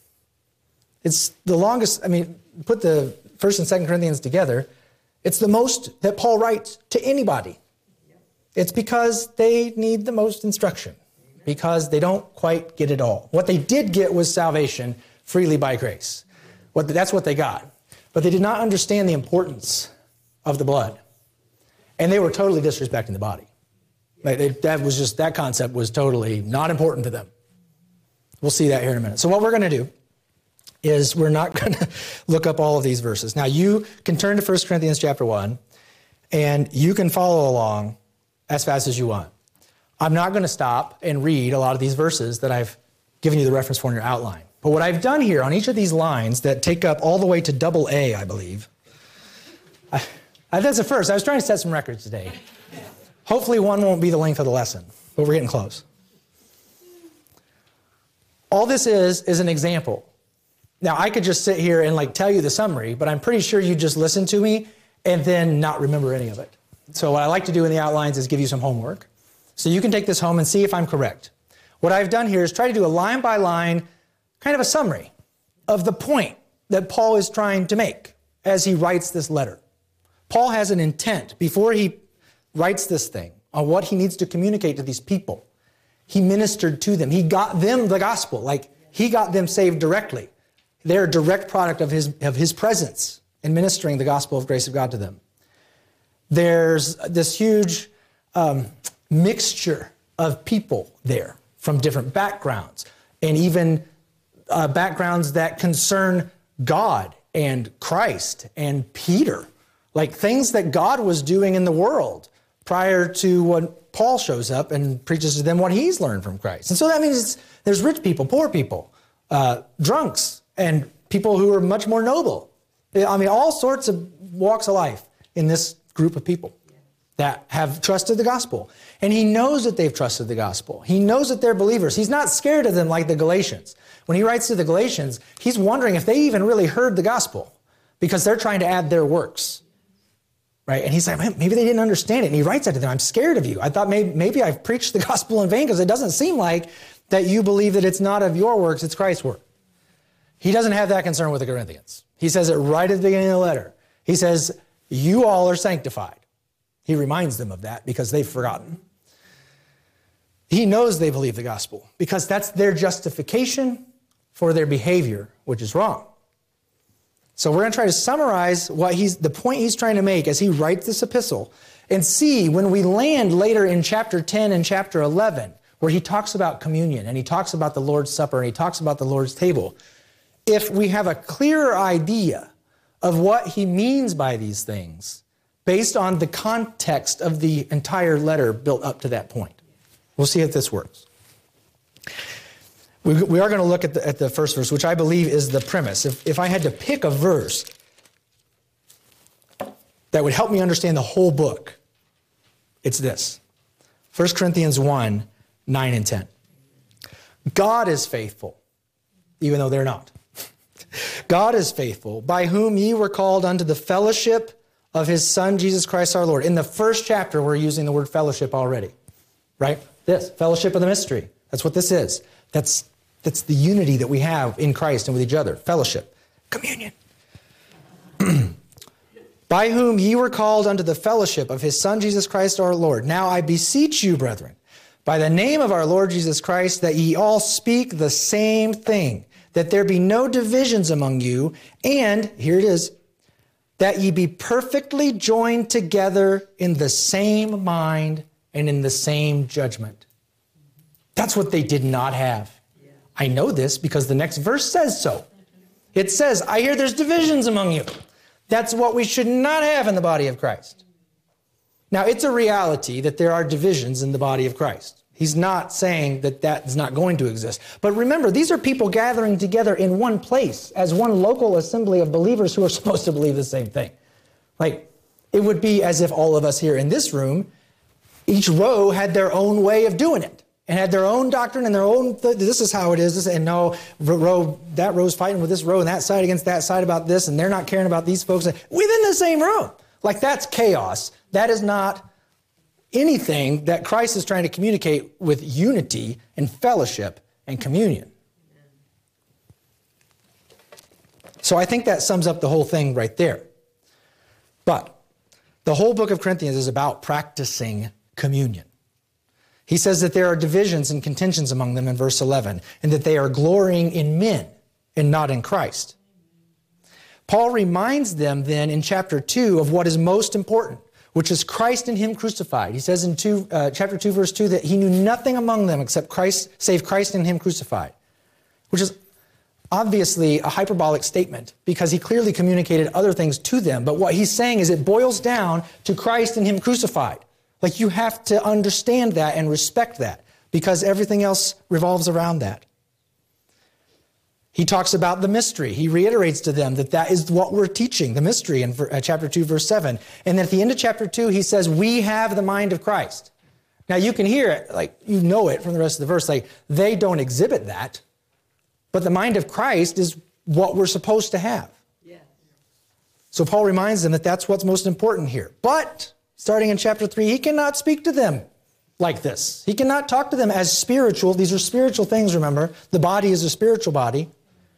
It's the longest, put the 1st and 2nd Corinthians together, it's the most that Paul writes to anybody. It's because they need the most instruction, because they don't quite get it all. What they did get was salvation freely by grace. That's what they got. But they did not understand the importance of the blood. And they were totally disrespecting the body. That concept was totally not important to them. We'll see that here in a minute. So what we're going to do is we're not going to look up all of these verses. Now you can turn to 1 Corinthians chapter 1 and you can follow along as fast as you want. I'm not going to stop and read a lot of these verses that I've given you the reference for in your outline. But what I've done here on each of these lines that take up all the way to double A, I believe, that's the first. I was trying to set some records today. Hopefully one won't be the length of the lesson, but we're getting close. All this is an example. Now, I could just sit here and tell you the summary, but I'm pretty sure you just listen to me and then not remember any of it. So what I like to do in the outlines is give you some homework. So you can take this home and see if I'm correct. What I've done here is try to do a line by line, kind of a summary of the point that Paul is trying to make as he writes this letter. Paul has an intent before he writes this thing on what he needs to communicate to these people. He ministered to them. He got them the gospel. He got them saved directly. They're a direct product of his presence in ministering the gospel of grace of God to them. There's this huge mixture of people there from different backgrounds and even backgrounds that concern God and Christ and Peter, things that God was doing in the world prior to when Paul shows up and preaches to them what he's learned from Christ. And so that means there's rich people, poor people, drunks, and people who are much more noble. All sorts of walks of life in this group of people that have trusted the gospel. And he knows that they've trusted the gospel. He knows that they're believers. He's not scared of them like the Galatians. When he writes to the Galatians, he's wondering if they even really heard the gospel because they're trying to add their works. Right? And he's like, maybe they didn't understand it. And he writes that to them, I'm scared of you. I thought maybe I've preached the gospel in vain because it doesn't seem like that you believe that it's not of your works, it's Christ's work. He doesn't have that concern with the Corinthians. He says it right at the beginning of the letter. He says, you all are sanctified. He reminds them of that because they've forgotten. He knows they believe the gospel because that's their justification for their behavior, which is wrong. So we're going to try to summarize the point he's trying to make as he writes this epistle, and see when we land later in chapter 10 and chapter 11, where he talks about communion and he talks about the Lord's Supper and he talks about the Lord's table. If we have a clearer idea of what he means by these things based on the context of the entire letter built up to that point. We'll see if this works. We are going to look at the first verse, which I believe is the premise. If I had to pick a verse that would help me understand the whole book, it's this. 1 Corinthians 1, 9 and 10. God is faithful, even though they're not. God is faithful, by whom ye were called unto the fellowship of his Son, Jesus Christ our Lord. In the first chapter, we're using the word fellowship already, right? This, fellowship of the mystery. That's what this is. That's the unity that we have in Christ and with each other. Fellowship. Communion. By whom ye were called unto the fellowship of his Son, Jesus Christ our Lord. Now I beseech you, brethren, by the name of our Lord Jesus Christ, that ye all speak the same thing, that there be no divisions among you, and, here it is, that ye be perfectly joined together in the same mind and in the same judgment. That's what they did not have. I know this because the next verse says so. It says, I hear there's divisions among you. That's what we should not have in the body of Christ. Now, it's a reality that there are divisions in the body of Christ. He's not saying that that is not going to exist. But remember, these are people gathering together in one place as one local assembly of believers who are supposed to believe the same thing. Like, it would be as if all of us here in this room, each row had their own way of doing it and had their own doctrine and their own, this is how it is. And no, that row's fighting with this row and that side against that side about this, and they're not caring about these folks within the same room. Like, that's chaos. That is not anything that Christ is trying to communicate with unity and fellowship and communion. So I think that sums up the whole thing right there. But the whole book of Corinthians is about practicing communion. He says that there are divisions and contentions among them in verse 11, and that they are glorying in men and not in Christ. Paul reminds them then in chapter 2 of what is most important, which is Christ and him crucified. He says in chapter 2, verse 2, that he knew nothing among them except Christ, save Christ and him crucified, which is obviously a hyperbolic statement because he clearly communicated other things to them. But what he's saying is it boils down to Christ and him crucified. Like, you have to understand that and respect that because everything else revolves around that. He talks about the mystery. He reiterates to them that that is what we're teaching, the mystery in chapter 2, verse 7. And then at the end of chapter 2, he says, we have the mind of Christ. Now, you can hear it, like, you know it from the rest of the verse, like, they don't exhibit that. But the mind of Christ is what we're supposed to have. Yeah. So Paul reminds them that that's what's most important here. But starting in chapter 3, he cannot speak to them like this. He cannot talk to them as spiritual. These are spiritual things, remember. The body is a spiritual body.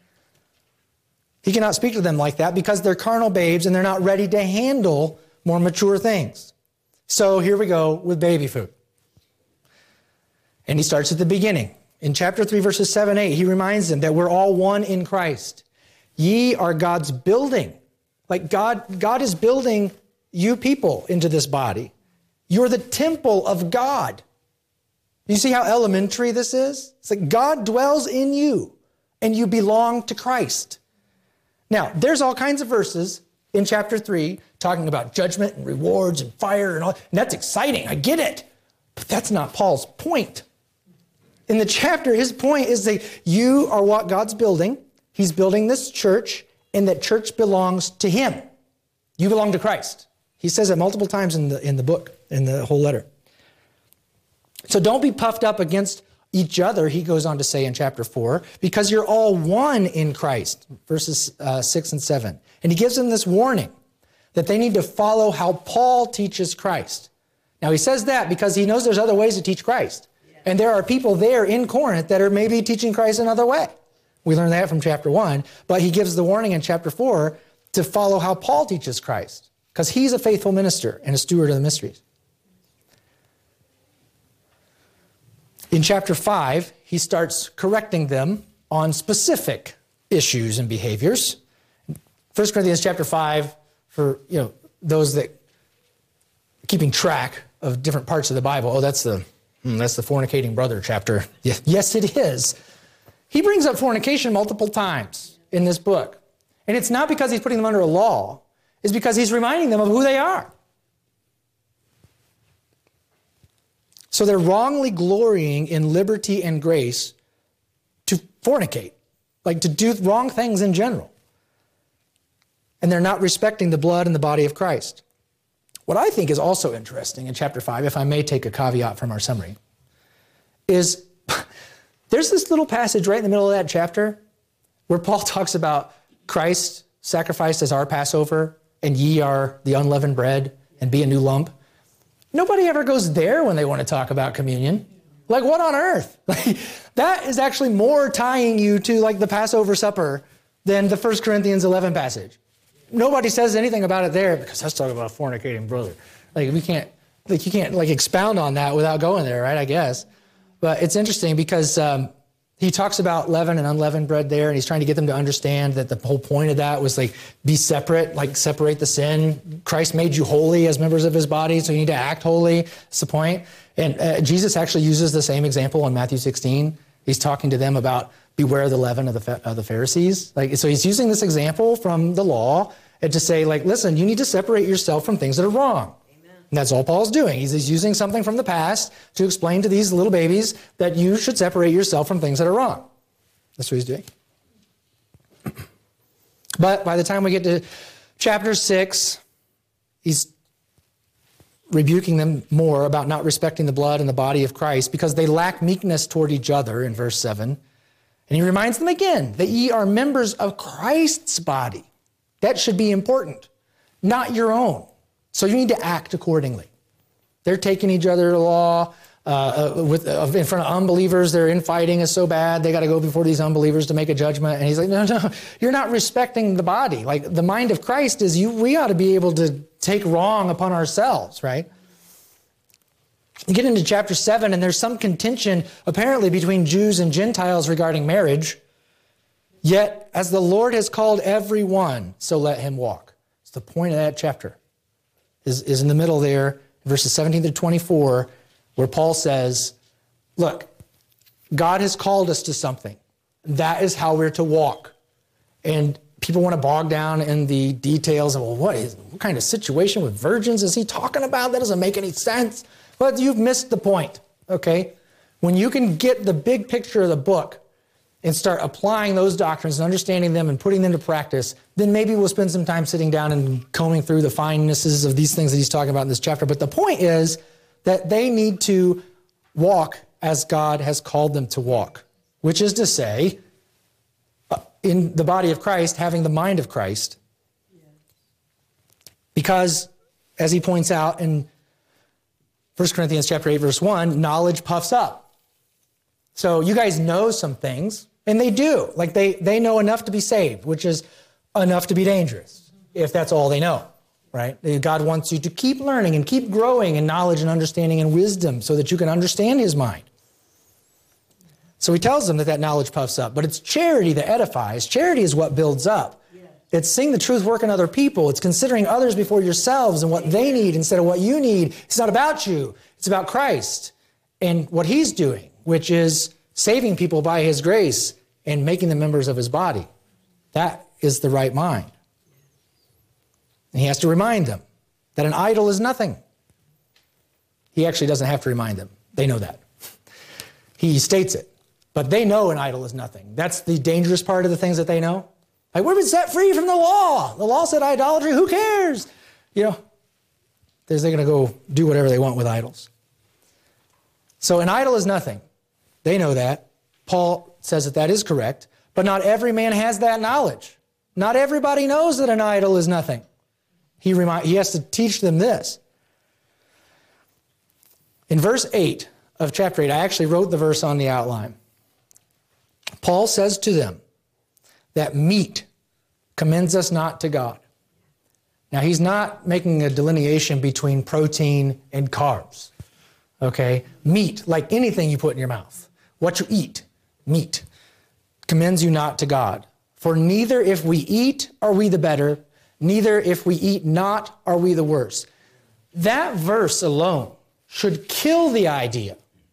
He cannot speak to them like that because they're carnal babes and they're not ready to handle more mature things. So here we go with baby food. And he starts at the beginning. In chapter 3, verses 7, 8, he reminds them that we're all one in Christ. Ye are God's building. Like, God is building you people into this body. You're the temple of God. You see how elementary this is? It's like God dwells in you and you belong to Christ. Now, there's all kinds of verses in chapter 3 talking about judgment and rewards and fire and all. And that's exciting. I get it. But that's not Paul's point. In the chapter, his point is that you are what God's building. He's building this church, and that church belongs to him. You belong to Christ. He says it multiple times in the book, in the whole letter. So don't be puffed up against each other, he goes on to say in chapter 4, because you're all one in Christ, verses 6 and 7. And he gives them this warning that they need to follow how Paul teaches Christ. Now, he says that because he knows there's other ways to teach Christ. And there are people there in Corinth that are maybe teaching Christ another way. We learned that from chapter 1. But he gives the warning in chapter 4 to follow how Paul teaches Christ, because he's a faithful minister and a steward of the mysteries. In chapter 5, he starts correcting them on specific issues and behaviors. 1 Corinthians chapter 5, for those that keeping track of different parts of the Bible. Oh, that's the fornicating brother chapter. Yes, it is. He brings up fornication multiple times in this book. And it's not because he's putting them under a law. It's because he's reminding them of who they are. So they're wrongly glorying in liberty and grace to fornicate, like to do wrong things in general. And they're not respecting the blood and the body of Christ. What I think is also interesting in chapter 5, if I may take a caveat from our summary, is there's this little passage right in the middle of that chapter where Paul talks about Christ sacrificed as our Passover, and ye are the unleavened bread, and be a new lump. Nobody ever goes there when they want to talk about communion. Like, what on earth? That is actually more tying you to like the Passover supper than the 1 Corinthians 11 passage. Nobody says anything about it there because that's talking about a fornicating brother. Like, you can't expound on that without going there, right? I guess. But it's interesting because he talks about leaven and unleavened bread there, and he's trying to get them to understand that the whole point of that was like be separate, like separate the sin. Christ made you holy as members of his body, so you need to act holy. That's the point. And Jesus actually uses the same example in Matthew 16. He's talking to them about beware the leaven of the Pharisees. So he's using this example from the law and to say, like, listen, you need to separate yourself from things that are wrong. And that's all Paul's doing. He's using something from the past to explain to these little babies that you should separate yourself from things that are wrong. That's what he's doing. But by the time we get to chapter 6, he's rebuking them more about not respecting the blood and the body of Christ because they lack meekness toward each other in verse 7. And he reminds them again that ye are members of Christ's body. That should be important, not your own. So you need to act accordingly. They're taking each other to law in front of unbelievers. Their infighting is so bad, they got to go before these unbelievers to make a judgment. And he's like, no, you're not respecting the body. Like, the mind of Christ is we ought to be able to take wrong upon ourselves, right? You get into chapter 7, and there's some contention apparently between Jews and Gentiles regarding marriage. Yet, as the Lord has called every one, so let him walk. It's the point of that chapter. Is in the middle there, verses 17 to 24, where Paul says, look, God has called us to something. That is how we're to walk. And people want to bog down in the details of, well, what kind of situation with virgins is he talking about? That doesn't make any sense. But you've missed the point, okay? When you can get the big picture of the book and start applying those doctrines and understanding them and putting them to practice, then maybe we'll spend some time sitting down and combing through the finenesses of these things that he's talking about in this chapter. But the point is that they need to walk as God has called them to walk, which is to say, in the body of Christ, having the mind of Christ. Because, as he points out in 1 Corinthians chapter 8, verse 1, knowledge puffs up. So you guys know some things, and they do. Like they know enough to be saved, which is enough to be dangerous, if that's all they know, right? God wants you to keep learning and keep growing in knowledge and understanding and wisdom so that you can understand his mind. So he tells them that knowledge puffs up, but it's charity that edifies. Charity is what builds up. It's seeing the truth work in other people. It's considering others before yourselves and what they need instead of what you need. It's not about you. It's about Christ and what he's doing, which is saving people by his grace and making them members of his body. That is the right mind. And he has to remind them that an idol is nothing. He actually doesn't have to remind them. They know that. He states it. But they know an idol is nothing. That's the dangerous part of the things that they know. Like, we've been set free from the law. The law said idolatry. Who cares? They're going to go do whatever they want with idols. So an idol is nothing. They know that. Paul says that is correct. But not every man has that knowledge. Not everybody knows that an idol is nothing. He has to teach them this. In verse 8 of chapter 8, I actually wrote the verse on the outline. Paul says to them that meat commends us not to God. Now, he's not making a delineation between protein and carbs. Okay? Meat, like anything you put in your mouth. What you eat, meat, commends you not to God. For neither if we eat are we the better, neither if we eat not are we the worse. That verse alone should kill the idea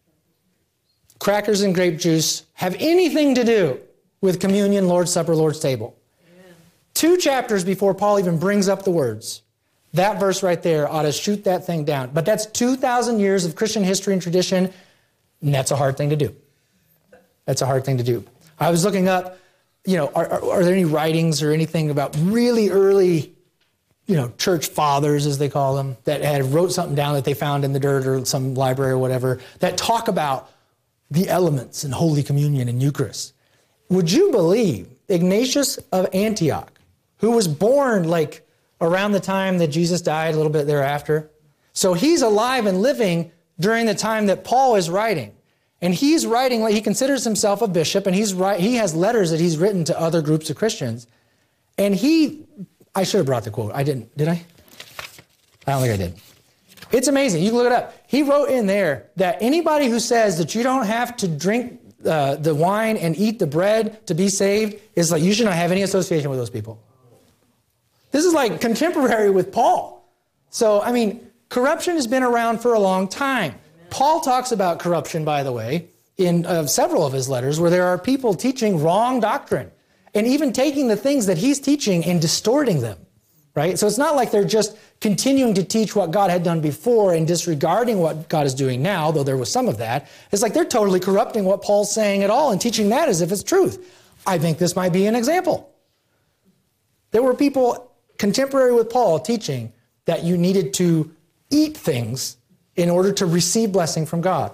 crackers and grape juice have anything to do with communion, Lord's Supper, Lord's table. Amen. 2 chapters before Paul even brings up the words, that verse right there ought to shoot that thing down. But that's 2,000 years of Christian history and tradition, and that's a hard thing to do. That's a hard thing to do. I was looking up, are there any writings or anything about really early, church fathers, as they call them, that had wrote something down that they found in the dirt or some library or whatever, that talk about the elements in Holy Communion and Eucharist. Would you believe Ignatius of Antioch, who was born around the time that Jesus died, a little bit thereafter? So he's alive and living during the time that Paul is writing. And he's writing, he considers himself a bishop, and he has letters that he's written to other groups of Christians. And I should have brought the quote. I didn't, did I? I don't think I did. It's amazing. You can look it up. He wrote in there that anybody who says that you don't have to drink the wine and eat the bread to be saved is you should not have any association with those people. This is contemporary with Paul. So, corruption has been around for a long time. Paul talks about corruption, by the way, in several of his letters where there are people teaching wrong doctrine and even taking the things that he's teaching and distorting them. Right? So it's not like they're just continuing to teach what God had done before and disregarding what God is doing now, though there was some of that. It's like they're totally corrupting what Paul's saying at all and teaching that as if it's truth. I think this might be an example. There were people contemporary with Paul teaching that you needed to eat things in order to receive blessing from God.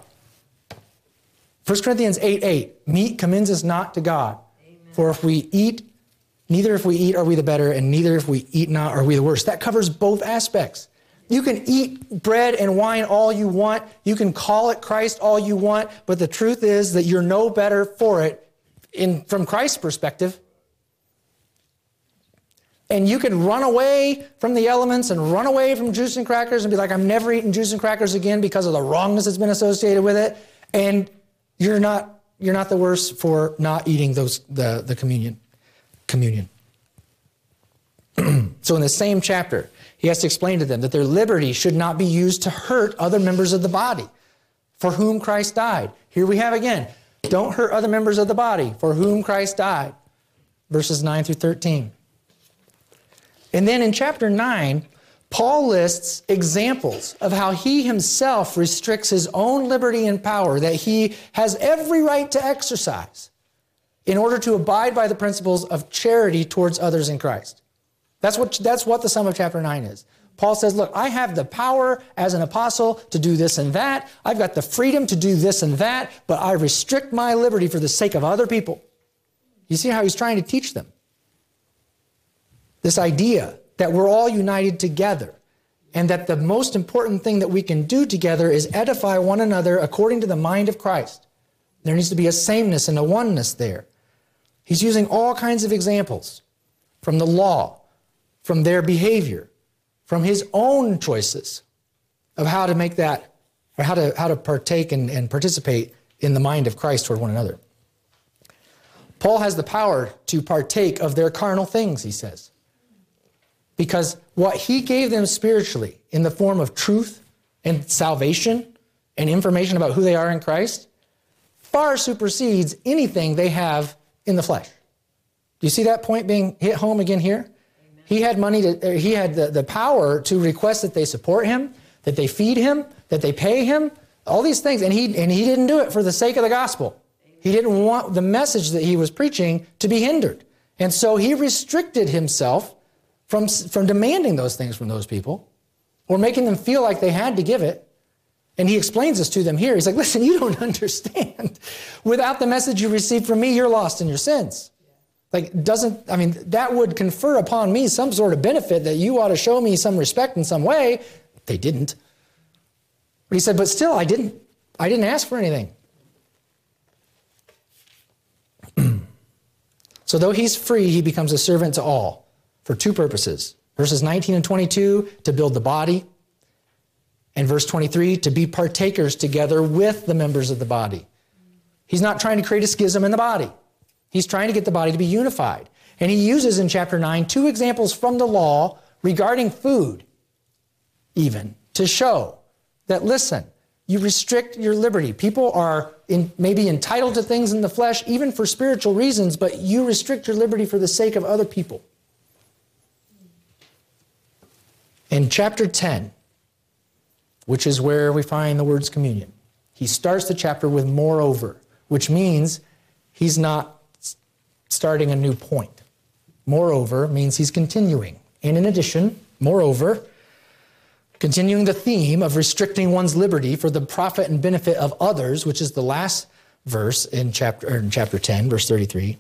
1 Corinthians 8:8, meat commends us not to God. Amen. For if we eat, neither if we eat are we the better, and neither if we eat not are we the worse. That covers both aspects. You can eat bread and wine all you want. You can call it Christ all you want, but the truth is that you're no better for it from Christ's perspective. And you can run away from the elements and run away from juice and crackers and be like, I'm never eating juice and crackers again because of the wrongness that's been associated with it. And you're not the worse for not eating the communion. So in the same chapter, he has to explain to them that their liberty should not be used to hurt other members of the body for whom Christ died. Here we have again, don't hurt other members of the body for whom Christ died. Verses 9 through 13. And then in chapter 9, Paul lists examples of how he himself restricts his own liberty and power that he has every right to exercise in order to abide by the principles of charity towards others in Christ. That's what the sum of chapter 9 is. Paul says, look, I have the power as an apostle to do this and that. I've got the freedom to do this and that, but I restrict my liberty for the sake of other people. You see how he's trying to teach them? This idea that we're all united together and that the most important thing that we can do together is edify one another according to the mind of Christ. There needs to be a sameness and a oneness there. He's using all kinds of examples from the law, from their behavior, from his own choices of how to make that, or how to partake and participate in the mind of Christ toward one another. Paul has the power to partake of their carnal things, he says. Because what he gave them spiritually in the form of truth and salvation and information about who they are in Christ far supersedes anything they have in the flesh. Do you see that point being hit home again here? Amen. He had the power to request that they support him, that they feed him, that they pay him, all these things. And he didn't do it for the sake of the gospel. Amen. He didn't want the message that he was preaching to be hindered. And so he restricted himself from demanding those things from those people or making them feel like they had to give it. And he explains this to them here. He's like, listen, you don't understand. Without the message you received from me, you're lost in your sins. That would confer upon me some sort of benefit that you ought to show me some respect in some way. They didn't. But he said, but still, I didn't ask for anything. So though he's free, he becomes a servant to all for 2 purposes. Verses 19 and 22, to build the body. And verse 23, to be partakers together with the members of the body. He's not trying to create a schism in the body. He's trying to get the body to be unified. And he uses in chapter 9 two examples from the law regarding food, even, to show that, listen, you restrict your liberty. People are maybe entitled to things in the flesh, even for spiritual reasons, but you restrict your liberty for the sake of other people. In chapter 10, which is where we find the words communion, he starts the chapter with moreover, which means he's not starting a new point. Moreover means he's continuing. And in addition, moreover, continuing the theme of restricting one's liberty for the profit and benefit of others, which is the last verse in chapter 10, verse 33.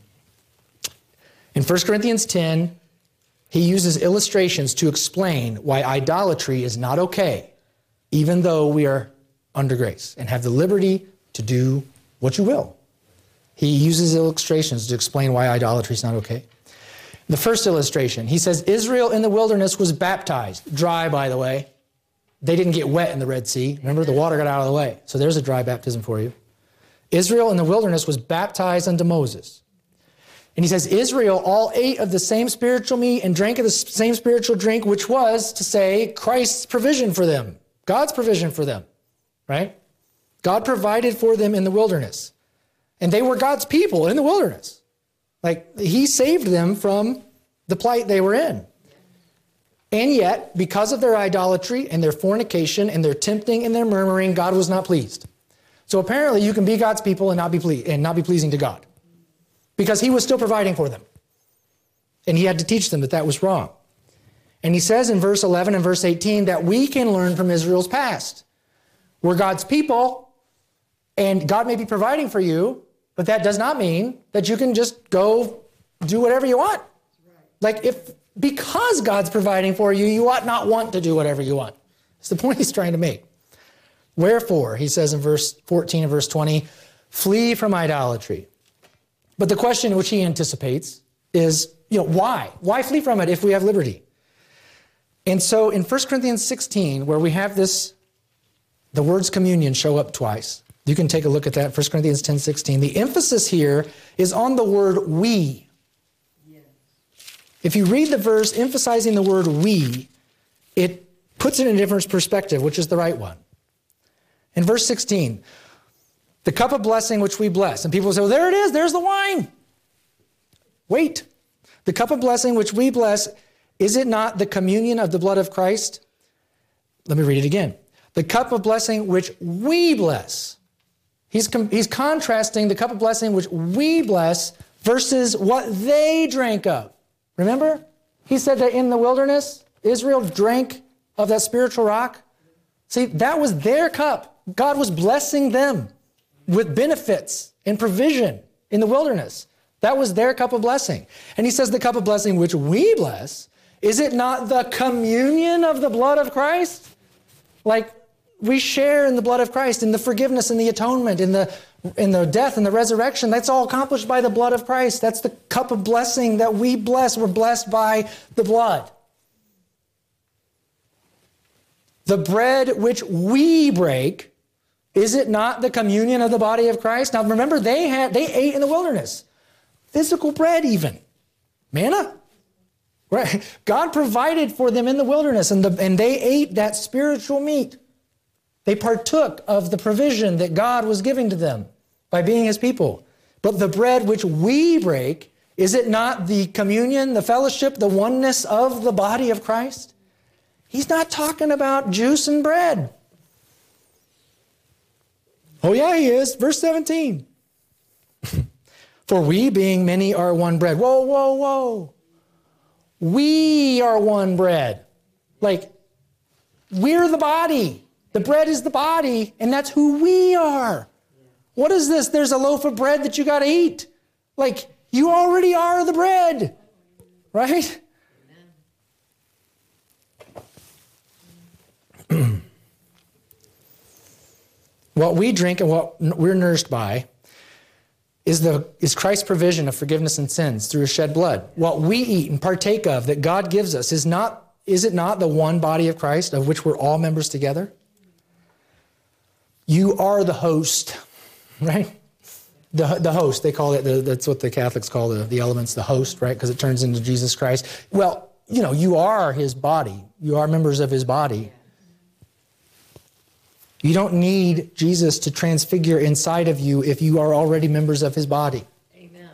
In 1 Corinthians 10, he uses illustrations to explain why idolatry is not okay, even though we are under grace and have the liberty to do what you will. He uses illustrations to explain why idolatry is not okay. The first illustration, he says, Israel in the wilderness was baptized. Dry, by the way. They didn't get wet in the Red Sea. Remember, the water got out of the way. So there's a dry baptism for you. Israel in the wilderness was baptized unto Moses. And he says, Israel all ate of the same spiritual meat and drank of the same spiritual drink, which was to say Christ's provision for them, God's provision for them, right? God provided for them in the wilderness. And they were God's people in the wilderness. Like, he saved them from the plight they were in. And yet, because of their idolatry and their fornication and their tempting and their murmuring, God was not pleased. So apparently you can be God's people and not be pleasing to God, because he was still providing for them. And he had to teach them that that was wrong. And he says in verse 11 and verse 18 that we can learn from Israel's past. We're God's people, and God may be providing for you, but that does not mean that you can just go do whatever you want. Like, because God's providing for you, you ought not want to do whatever you want. That's the point he's trying to make. Wherefore, he says in verse 14 and verse 20, flee from idolatry. But the question which he anticipates is, why? Why flee from it if we have liberty? And so in 1 Corinthians 16, where we have this, the words communion show up twice. You can take a look at that, 1 Corinthians 10:16. The emphasis here is on the word we. If you read the verse emphasizing the word we, it puts it in a different perspective, which is the right one. In verse 16, the cup of blessing which we bless. And people say, well, there it is, there's the wine. Wait. The cup of blessing which we bless, is it not the communion of the blood of Christ? Let me read it again. The cup of blessing which we bless. He's contrasting the cup of blessing which we bless versus what they drank of. Remember? He said that in the wilderness, Israel drank of that spiritual rock. See, that was their cup. God was blessing them with benefits and provision in the wilderness. That was their cup of blessing. And he says the cup of blessing which we bless, is it not the communion of the blood of Christ? Like, we share in the blood of Christ, in the forgiveness and the atonement, in the death and the resurrection. That's all accomplished by the blood of Christ. That's the cup of blessing that we bless. We're blessed by the blood. The bread which we break, is it not the communion of the body of Christ? Now remember, they ate in the wilderness. Physical bread even. Manna. Right? God provided for them in the wilderness, and they ate that spiritual meat. They partook of the provision that God was giving to them by being his people. But the bread which we break, is it not the communion, the fellowship, the oneness of the body of Christ? He's not talking about juice and bread. Oh yeah, he is. Verse 17. For we, being many, are one bread. Whoa, whoa, whoa. We are one bread. Like, we're the body. The bread is the body, and that's who we are. What is this? There's a loaf of bread that you got to eat. Like, you already are the bread, right? What we drink and what we're nourished by is Christ's provision of forgiveness and sins through his shed blood. What we eat and partake of that God gives us is it not the one body of Christ of which we're all members together? You are the host, right? The host, they call it, that's what the Catholics call the elements, the host, right? Because it turns into Jesus Christ. Well, you are his body. You are members of his body. You don't need Jesus to transfigure inside of you if you are already members of his body. Amen.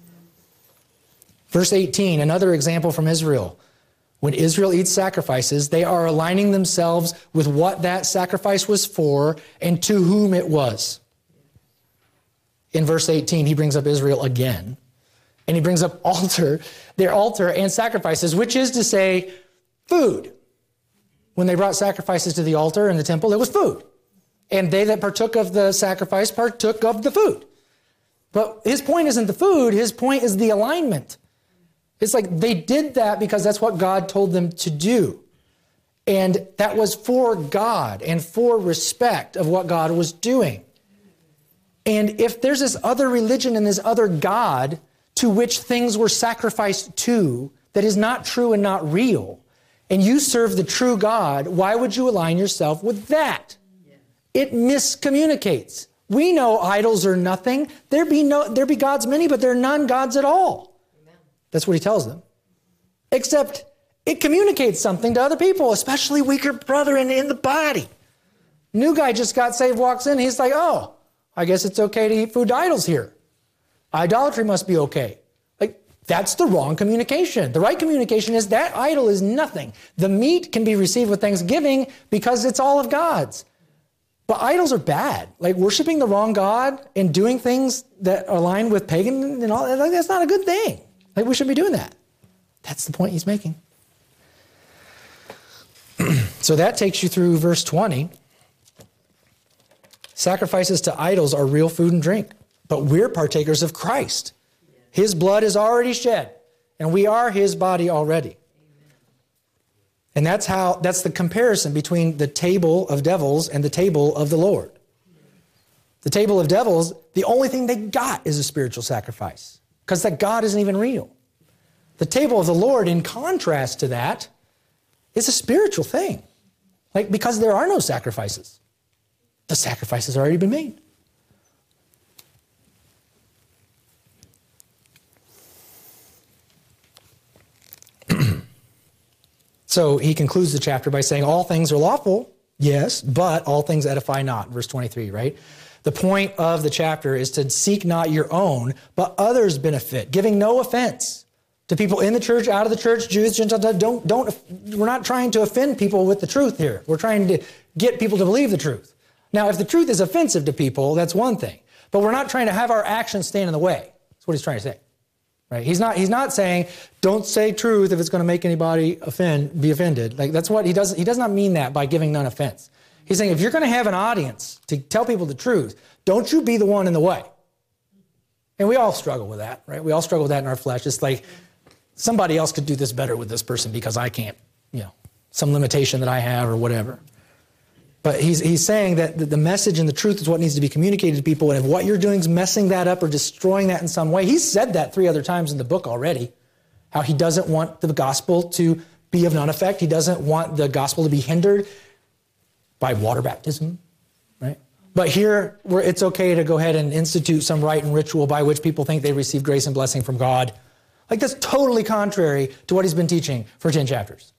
Verse 18, another example from Israel. When Israel eats sacrifices, they are aligning themselves with what that sacrifice was for and to whom it was. In verse 18, he brings up Israel again. And he brings up their altar and sacrifices, which is to say, food. When they brought sacrifices to the altar in the temple, it was food. And they that partook of the sacrifice partook of the food. But his point isn't the food, his point is the alignment. It's like they did that because that's what God told them to do. And that was for God and for respect of what God was doing. And if there's this other religion and this other God to which things were sacrificed to that is not true and not real, and you serve the true God, why would you align yourself with that? It miscommunicates. We know idols are nothing. There be gods many, but there are none gods at all. That's what he tells them. Except it communicates something to other people, especially weaker brethren in the body. New guy just got saved, walks in, he's like, oh, I guess it's okay to eat food to idols here. Idolatry must be okay. Like, that's the wrong communication. The right communication is that idol is nothing. The meat can be received with thanksgiving because it's all of God's. But idols are bad. Like worshiping the wrong God and doing things that align with pagan and all, that's not a good thing. Like we shouldn't be doing that. That's the point he's making. So that takes you through verse 20. Sacrifices to idols are real food and drink, but we're partakers of Christ. His blood is already shed, and we are his body already. And that's the comparison between the table of devils and the table of the Lord. The table of devils, the only thing they got is a spiritual sacrifice, because that God isn't even real. The table of the Lord, in contrast to that, is a spiritual thing. Like, because there are no sacrifices. The sacrifice has already been made. So he concludes the chapter by saying, all things are lawful, yes, but all things edify not, verse 23, right? The point of the chapter is to seek not your own, but others' benefit, giving no offense to people in the church, out of the church, Jews, Gentiles. We're not trying to offend people with the truth here. We're trying to get people to believe the truth. Now, if the truth is offensive to people, that's one thing. But we're not trying to have our actions stand in the way. That's what he's trying to say. Right? He's not saying, don't say truth if it's going to make anybody be offended. Like that's what he does. He does not mean that by giving none offense. He's saying, if you're going to have an audience to tell people the truth, don't you be the one in the way. And we all struggle with that, right? We all struggle with that in our flesh. It's like somebody else could do this better with this person because I can't, some limitation that I have or whatever. But he's saying that the message and the truth is what needs to be communicated to people. And if what you're doing is messing that up or destroying that in some way, he's said that 3 other times in the book already, how he doesn't want the gospel to be of none effect. He doesn't want the gospel to be hindered by water baptism, right? But here, it's okay to go ahead and institute some rite and ritual by which people think they receive grace and blessing from God. Like that's totally contrary to what he's been teaching for 10 chapters.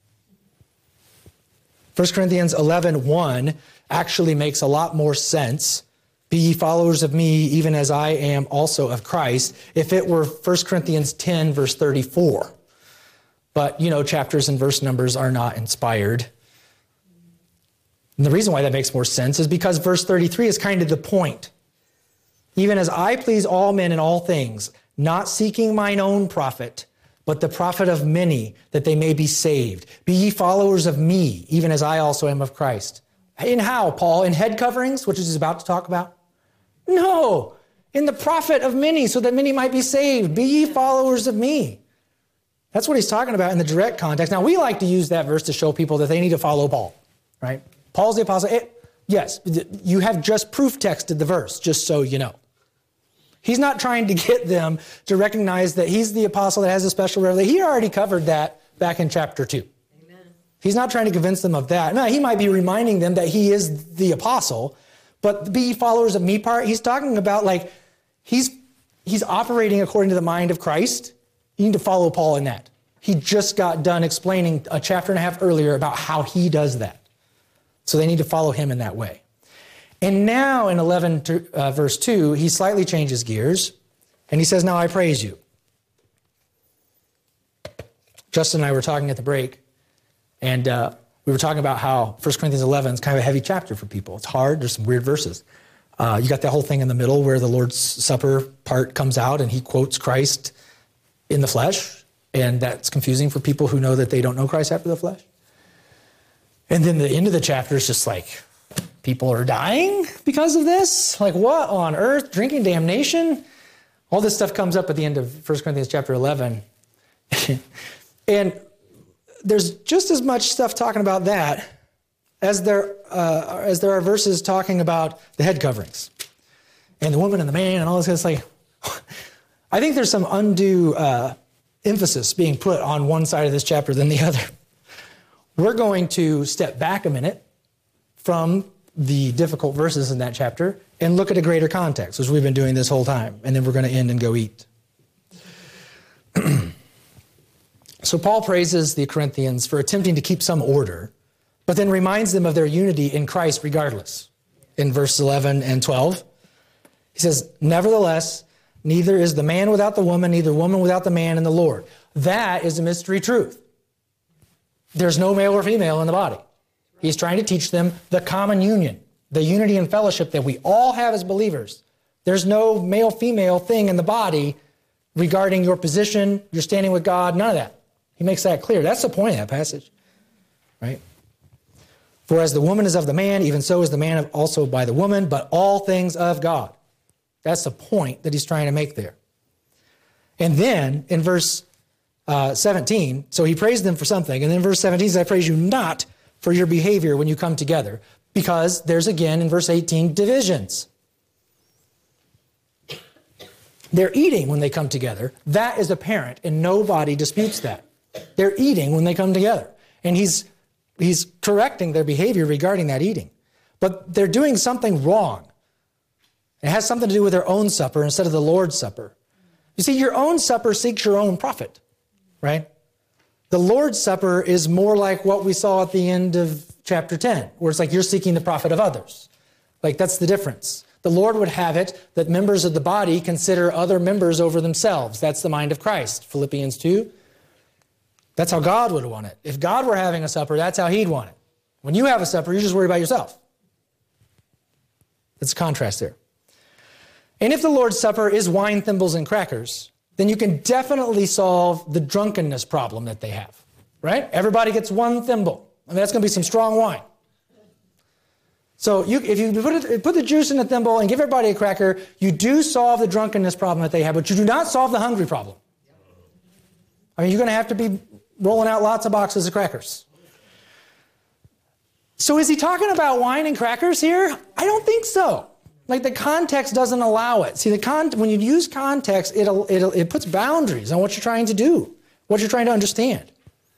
1 Corinthians 11:1 actually makes a lot more sense. Be ye followers of me, even as I am also of Christ, if it were 1 Corinthians 10, verse 34. But, chapters and verse numbers are not inspired. And the reason why that makes more sense is because verse 33 is kind of the point. Even as I please all men in all things, not seeking mine own profit, but the profit of many, that they may be saved. Be ye followers of me, even as I also am of Christ. In how, Paul? In head coverings, which he's about to talk about? No, in the profit of many, so that many might be saved. Be ye followers of me. That's what he's talking about in the direct context. Now, we like to use that verse to show people that they need to follow Paul, right? Paul's the apostle. Yes, you have just proof texted the verse, just so you know. He's not trying to get them to recognize that he's the apostle that has a special revelation. He already covered that back in chapter 2. Amen. He's not trying to convince them of that. No, he might be reminding them that he is the apostle, But the be followers of me part, he's talking about like, he's operating according to the mind of Christ. You need to follow Paul in that. He just got done explaining a chapter and a half earlier about how he does that. So they need to follow him in that way. And now in 11 verse 2, he slightly changes gears and he says, now I praise you. Justin and I were talking at the break, and we were talking about how 1 Corinthians 11 is kind of a heavy chapter for people. It's hard. There's some weird verses. You got that whole thing in the middle where the Lord's Supper part comes out and he quotes Christ in the flesh, and that's confusing for people who know that they don't know Christ after the flesh. And then the end of the chapter is just like, people are dying because of this? Like, what on earth? Drinking damnation? All this stuff comes up at the end of 1 Corinthians chapter 11. And there's just as much stuff talking about that as there are verses talking about the head coverings and the woman and the man and all this. It's like, I think there's some undue emphasis being put on one side of this chapter than the other. We're going to step back a minute from the difficult verses in that chapter and look at a greater context, which we've been doing this whole time. And then we're going to end and go eat. So Paul praises the Corinthians for attempting to keep some order, but then reminds them of their unity in Christ regardless. In verse 11 and 12, he says, nevertheless, neither is the man without the woman, neither woman without the man in the Lord. That is a mystery truth. There's no male or female in the body. He's trying to teach them the common union, the unity and fellowship that we all have as believers. There's no male-female thing in the body regarding your position, your standing with God, none of that. He makes that clear. That's the point of that passage, right? For as the woman is of the man, even so is the man also by the woman, but all things of God. That's the point that he's trying to make there. And then in verse 17, so he praised them for something. And then verse 17 says, I praise you not for your behavior when you come together, because there's again in verse 18 divisions. They're eating when they come together. That is apparent, and nobody disputes that. They're eating when they come together. And he's correcting their behavior regarding that eating. But they're doing something wrong. It has something to do with their own supper instead of the Lord's Supper. You see, your own supper seeks your own profit, right? The Lord's Supper is more like what we saw at the end of chapter 10, where it's like you're seeking the profit of others. Like, that's the difference. The Lord would have it that members of the body consider other members over themselves. That's the mind of Christ. Philippians 2. That's how God would want it. If God were having a supper, that's how he'd want it. When you have a supper, you're just worried about yourself. That's a contrast there. And if the Lord's Supper is wine, thimbles, and crackers, then you can definitely solve the drunkenness problem that they have, right? Everybody gets one thimble. I mean, that's going to be some strong wine. So if you put the juice in a thimble and give everybody a cracker, you do solve the drunkenness problem that they have, but you do not solve the hungry problem. I mean, you're going to have to be rolling out lots of boxes of crackers. So is he talking about wine and crackers here? I don't think so. Like, the context doesn't allow it. See, when you use context, it puts boundaries on what you're trying to do, what you're trying to understand.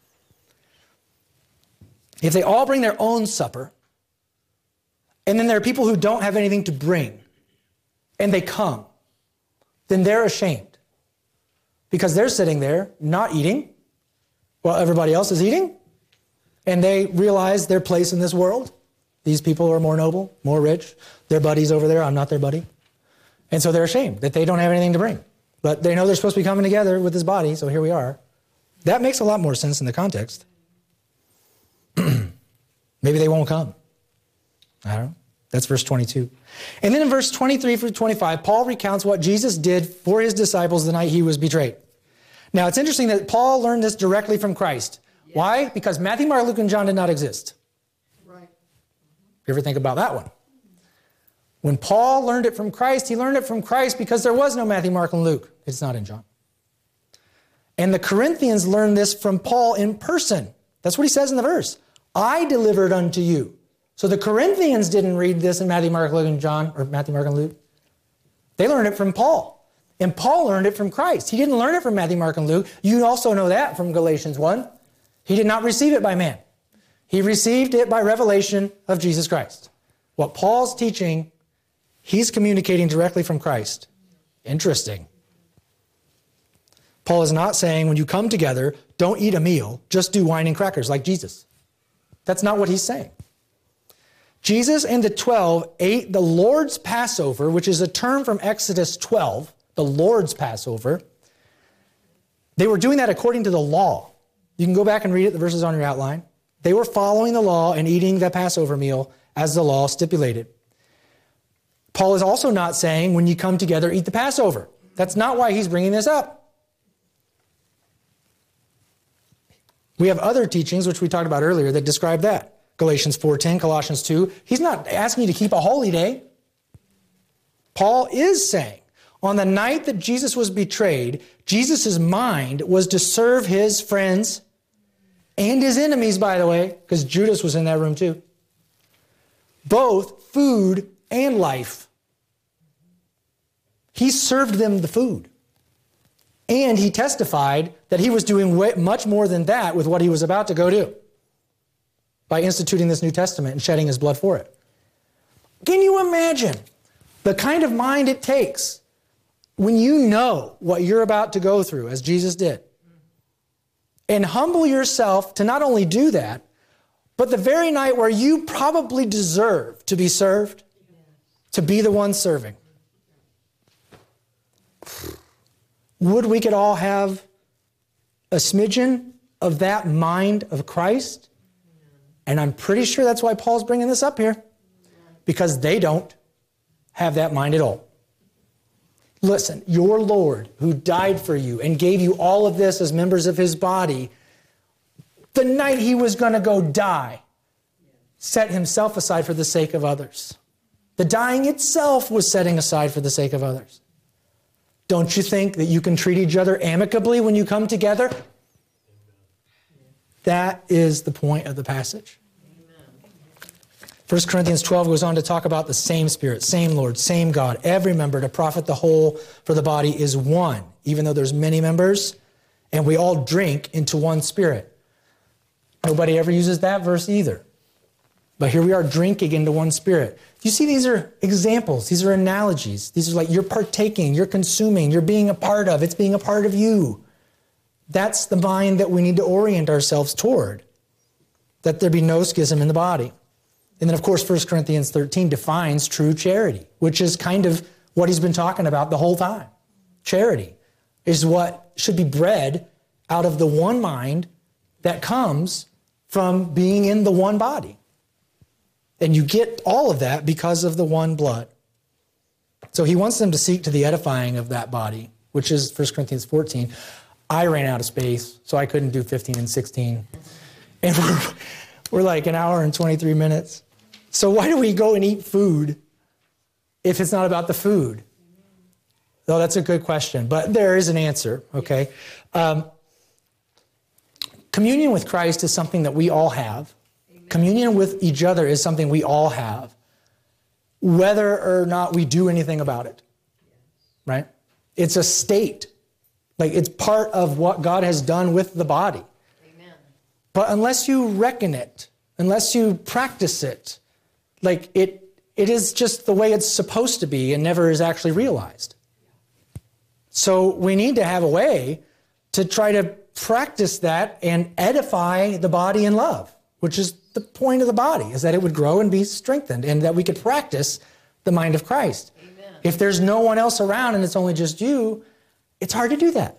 If they all bring their own supper, and then there are people who don't have anything to bring, and they come, then they're ashamed. Because they're sitting there not eating while everybody else is eating, and they realize their place in this world. These people are more noble, more rich. Their buddy's over there, I'm not their buddy. And so they're ashamed that they don't have anything to bring. But they know they're supposed to be coming together with this body, so here we are. That makes a lot more sense in the context. Maybe they won't come. I don't know. That's verse 22. And then in verse 23 through 25, Paul recounts what Jesus did for his disciples the night he was betrayed. Now, it's interesting that Paul learned this directly from Christ. Yeah. Why? Because Matthew, Mark, Luke, and John did not exist. Right. You ever think about that one? When Paul learned it from Christ, he learned it from Christ because there was no Matthew, Mark, and Luke. It's not in John. And the Corinthians learned this from Paul in person. That's what he says in the verse. I delivered unto you. So the Corinthians didn't read this in Matthew, Mark, Luke, and John, or Matthew, Mark, and Luke. They learned it from Paul. And Paul learned it from Christ. He didn't learn it from Matthew, Mark, and Luke. You also know that from Galatians 1. He did not receive it by man. He received it by revelation of Jesus Christ. What Paul's teaching, he's communicating directly from Christ. Interesting. Paul is not saying when you come together, don't eat a meal, just do wine and crackers like Jesus. That's not what he's saying. Jesus and the 12 ate the Lord's Passover, which is a term from Exodus 12, the Lord's Passover. They were doing that according to the law. You can go back and read it, the verses on your outline. They were following the law and eating the Passover meal as the law stipulated. Paul is also not saying when you come together, eat the Passover. That's not why he's bringing this up. We have other teachings, which we talked about earlier, that describe that. Galatians 4:10, Colossians 2. He's not asking you to keep a holy day. Paul is saying, on the night that Jesus was betrayed, Jesus' mind was to serve his friends and his enemies, by the way, because Judas was in that room too. Both food and life. He served them the food. And he testified that he was doing much more than that with what he was about to go do by instituting this New Testament and shedding his blood for it. Can you imagine the kind of mind it takes when you know what you're about to go through, as Jesus did, and humble yourself to not only do that, but the very night where you probably deserve to be served, to be the one serving? Would we could all have a smidgen of that mind of Christ? And I'm pretty sure that's why Paul's bringing this up here, because they don't have that mind at all. Listen, your Lord, who died for you and gave you all of this as members of his body, the night he was going to go die, set himself aside for the sake of others. The dying itself was setting aside for the sake of others. Don't you think that you can treat each other amicably when you come together? That is the point of the passage. 1 Corinthians 12 goes on to talk about the same Spirit, same Lord, same God, every member to profit the whole, for the body is one, even though there's many members, and we all drink into one Spirit. Nobody ever uses that verse either. But here we are drinking into one Spirit. You see, these are examples. These are analogies. These are like you're partaking, you're consuming, you're being a part of. It's being a part of you. That's the mind that we need to orient ourselves toward, that there be no schism in the body. And then, of course, 1 Corinthians 13 defines true charity, which is kind of what he's been talking about the whole time. Charity is what should be bred out of the one mind that comes from being in the one body. And you get all of that because of the one blood. So he wants them to seek to the edifying of that body, which is 1 Corinthians 14. I ran out of space, so I couldn't do 15 and 16. And we're like an hour and 23 minutes. So why do we go and eat food if it's not about the food? Oh, that's a good question, but there is an answer, okay? Communion with Christ is something that we all have. Communion with each other is something we all have, whether or not we do anything about it, right? It's a state. Like it's part of what God has done with the body. Amen. But unless you reckon it, unless you practice it, like it is just the way it's supposed to be and never is actually realized. So we need to have a way to try to practice that and edify the body in love, which is the point of the body, is that it would grow and be strengthened and that we could practice the mind of Christ. Amen. If there's no one else around and it's only just you, it's hard to do that.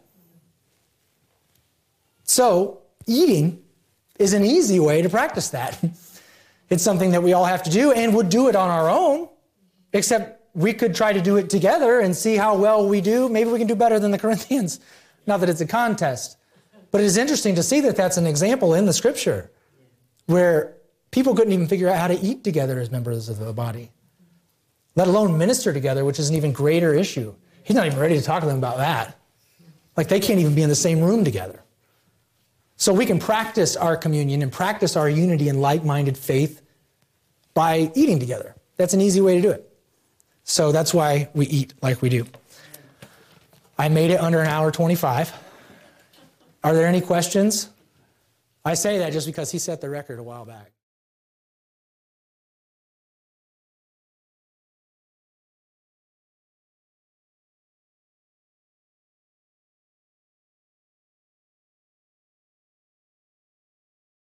So eating is an easy way to practice that. It's something that we all have to do and would do it on our own, except we could try to do it together and see how well we do. Maybe we can do better than the Corinthians. Not that it's a contest, but it is interesting to see that that's an example in the scripture where people couldn't even figure out how to eat together as members of the body, let alone minister together, which is an even greater issue. He's not even ready to talk to them about that. Like they can't even be in the same room together. So we can practice our communion and practice our unity in like-minded faith by eating together. That's an easy way to do it. So that's why we eat like we do. I made it under an hour 25. Are there any questions? I say that just because he set the record a while back.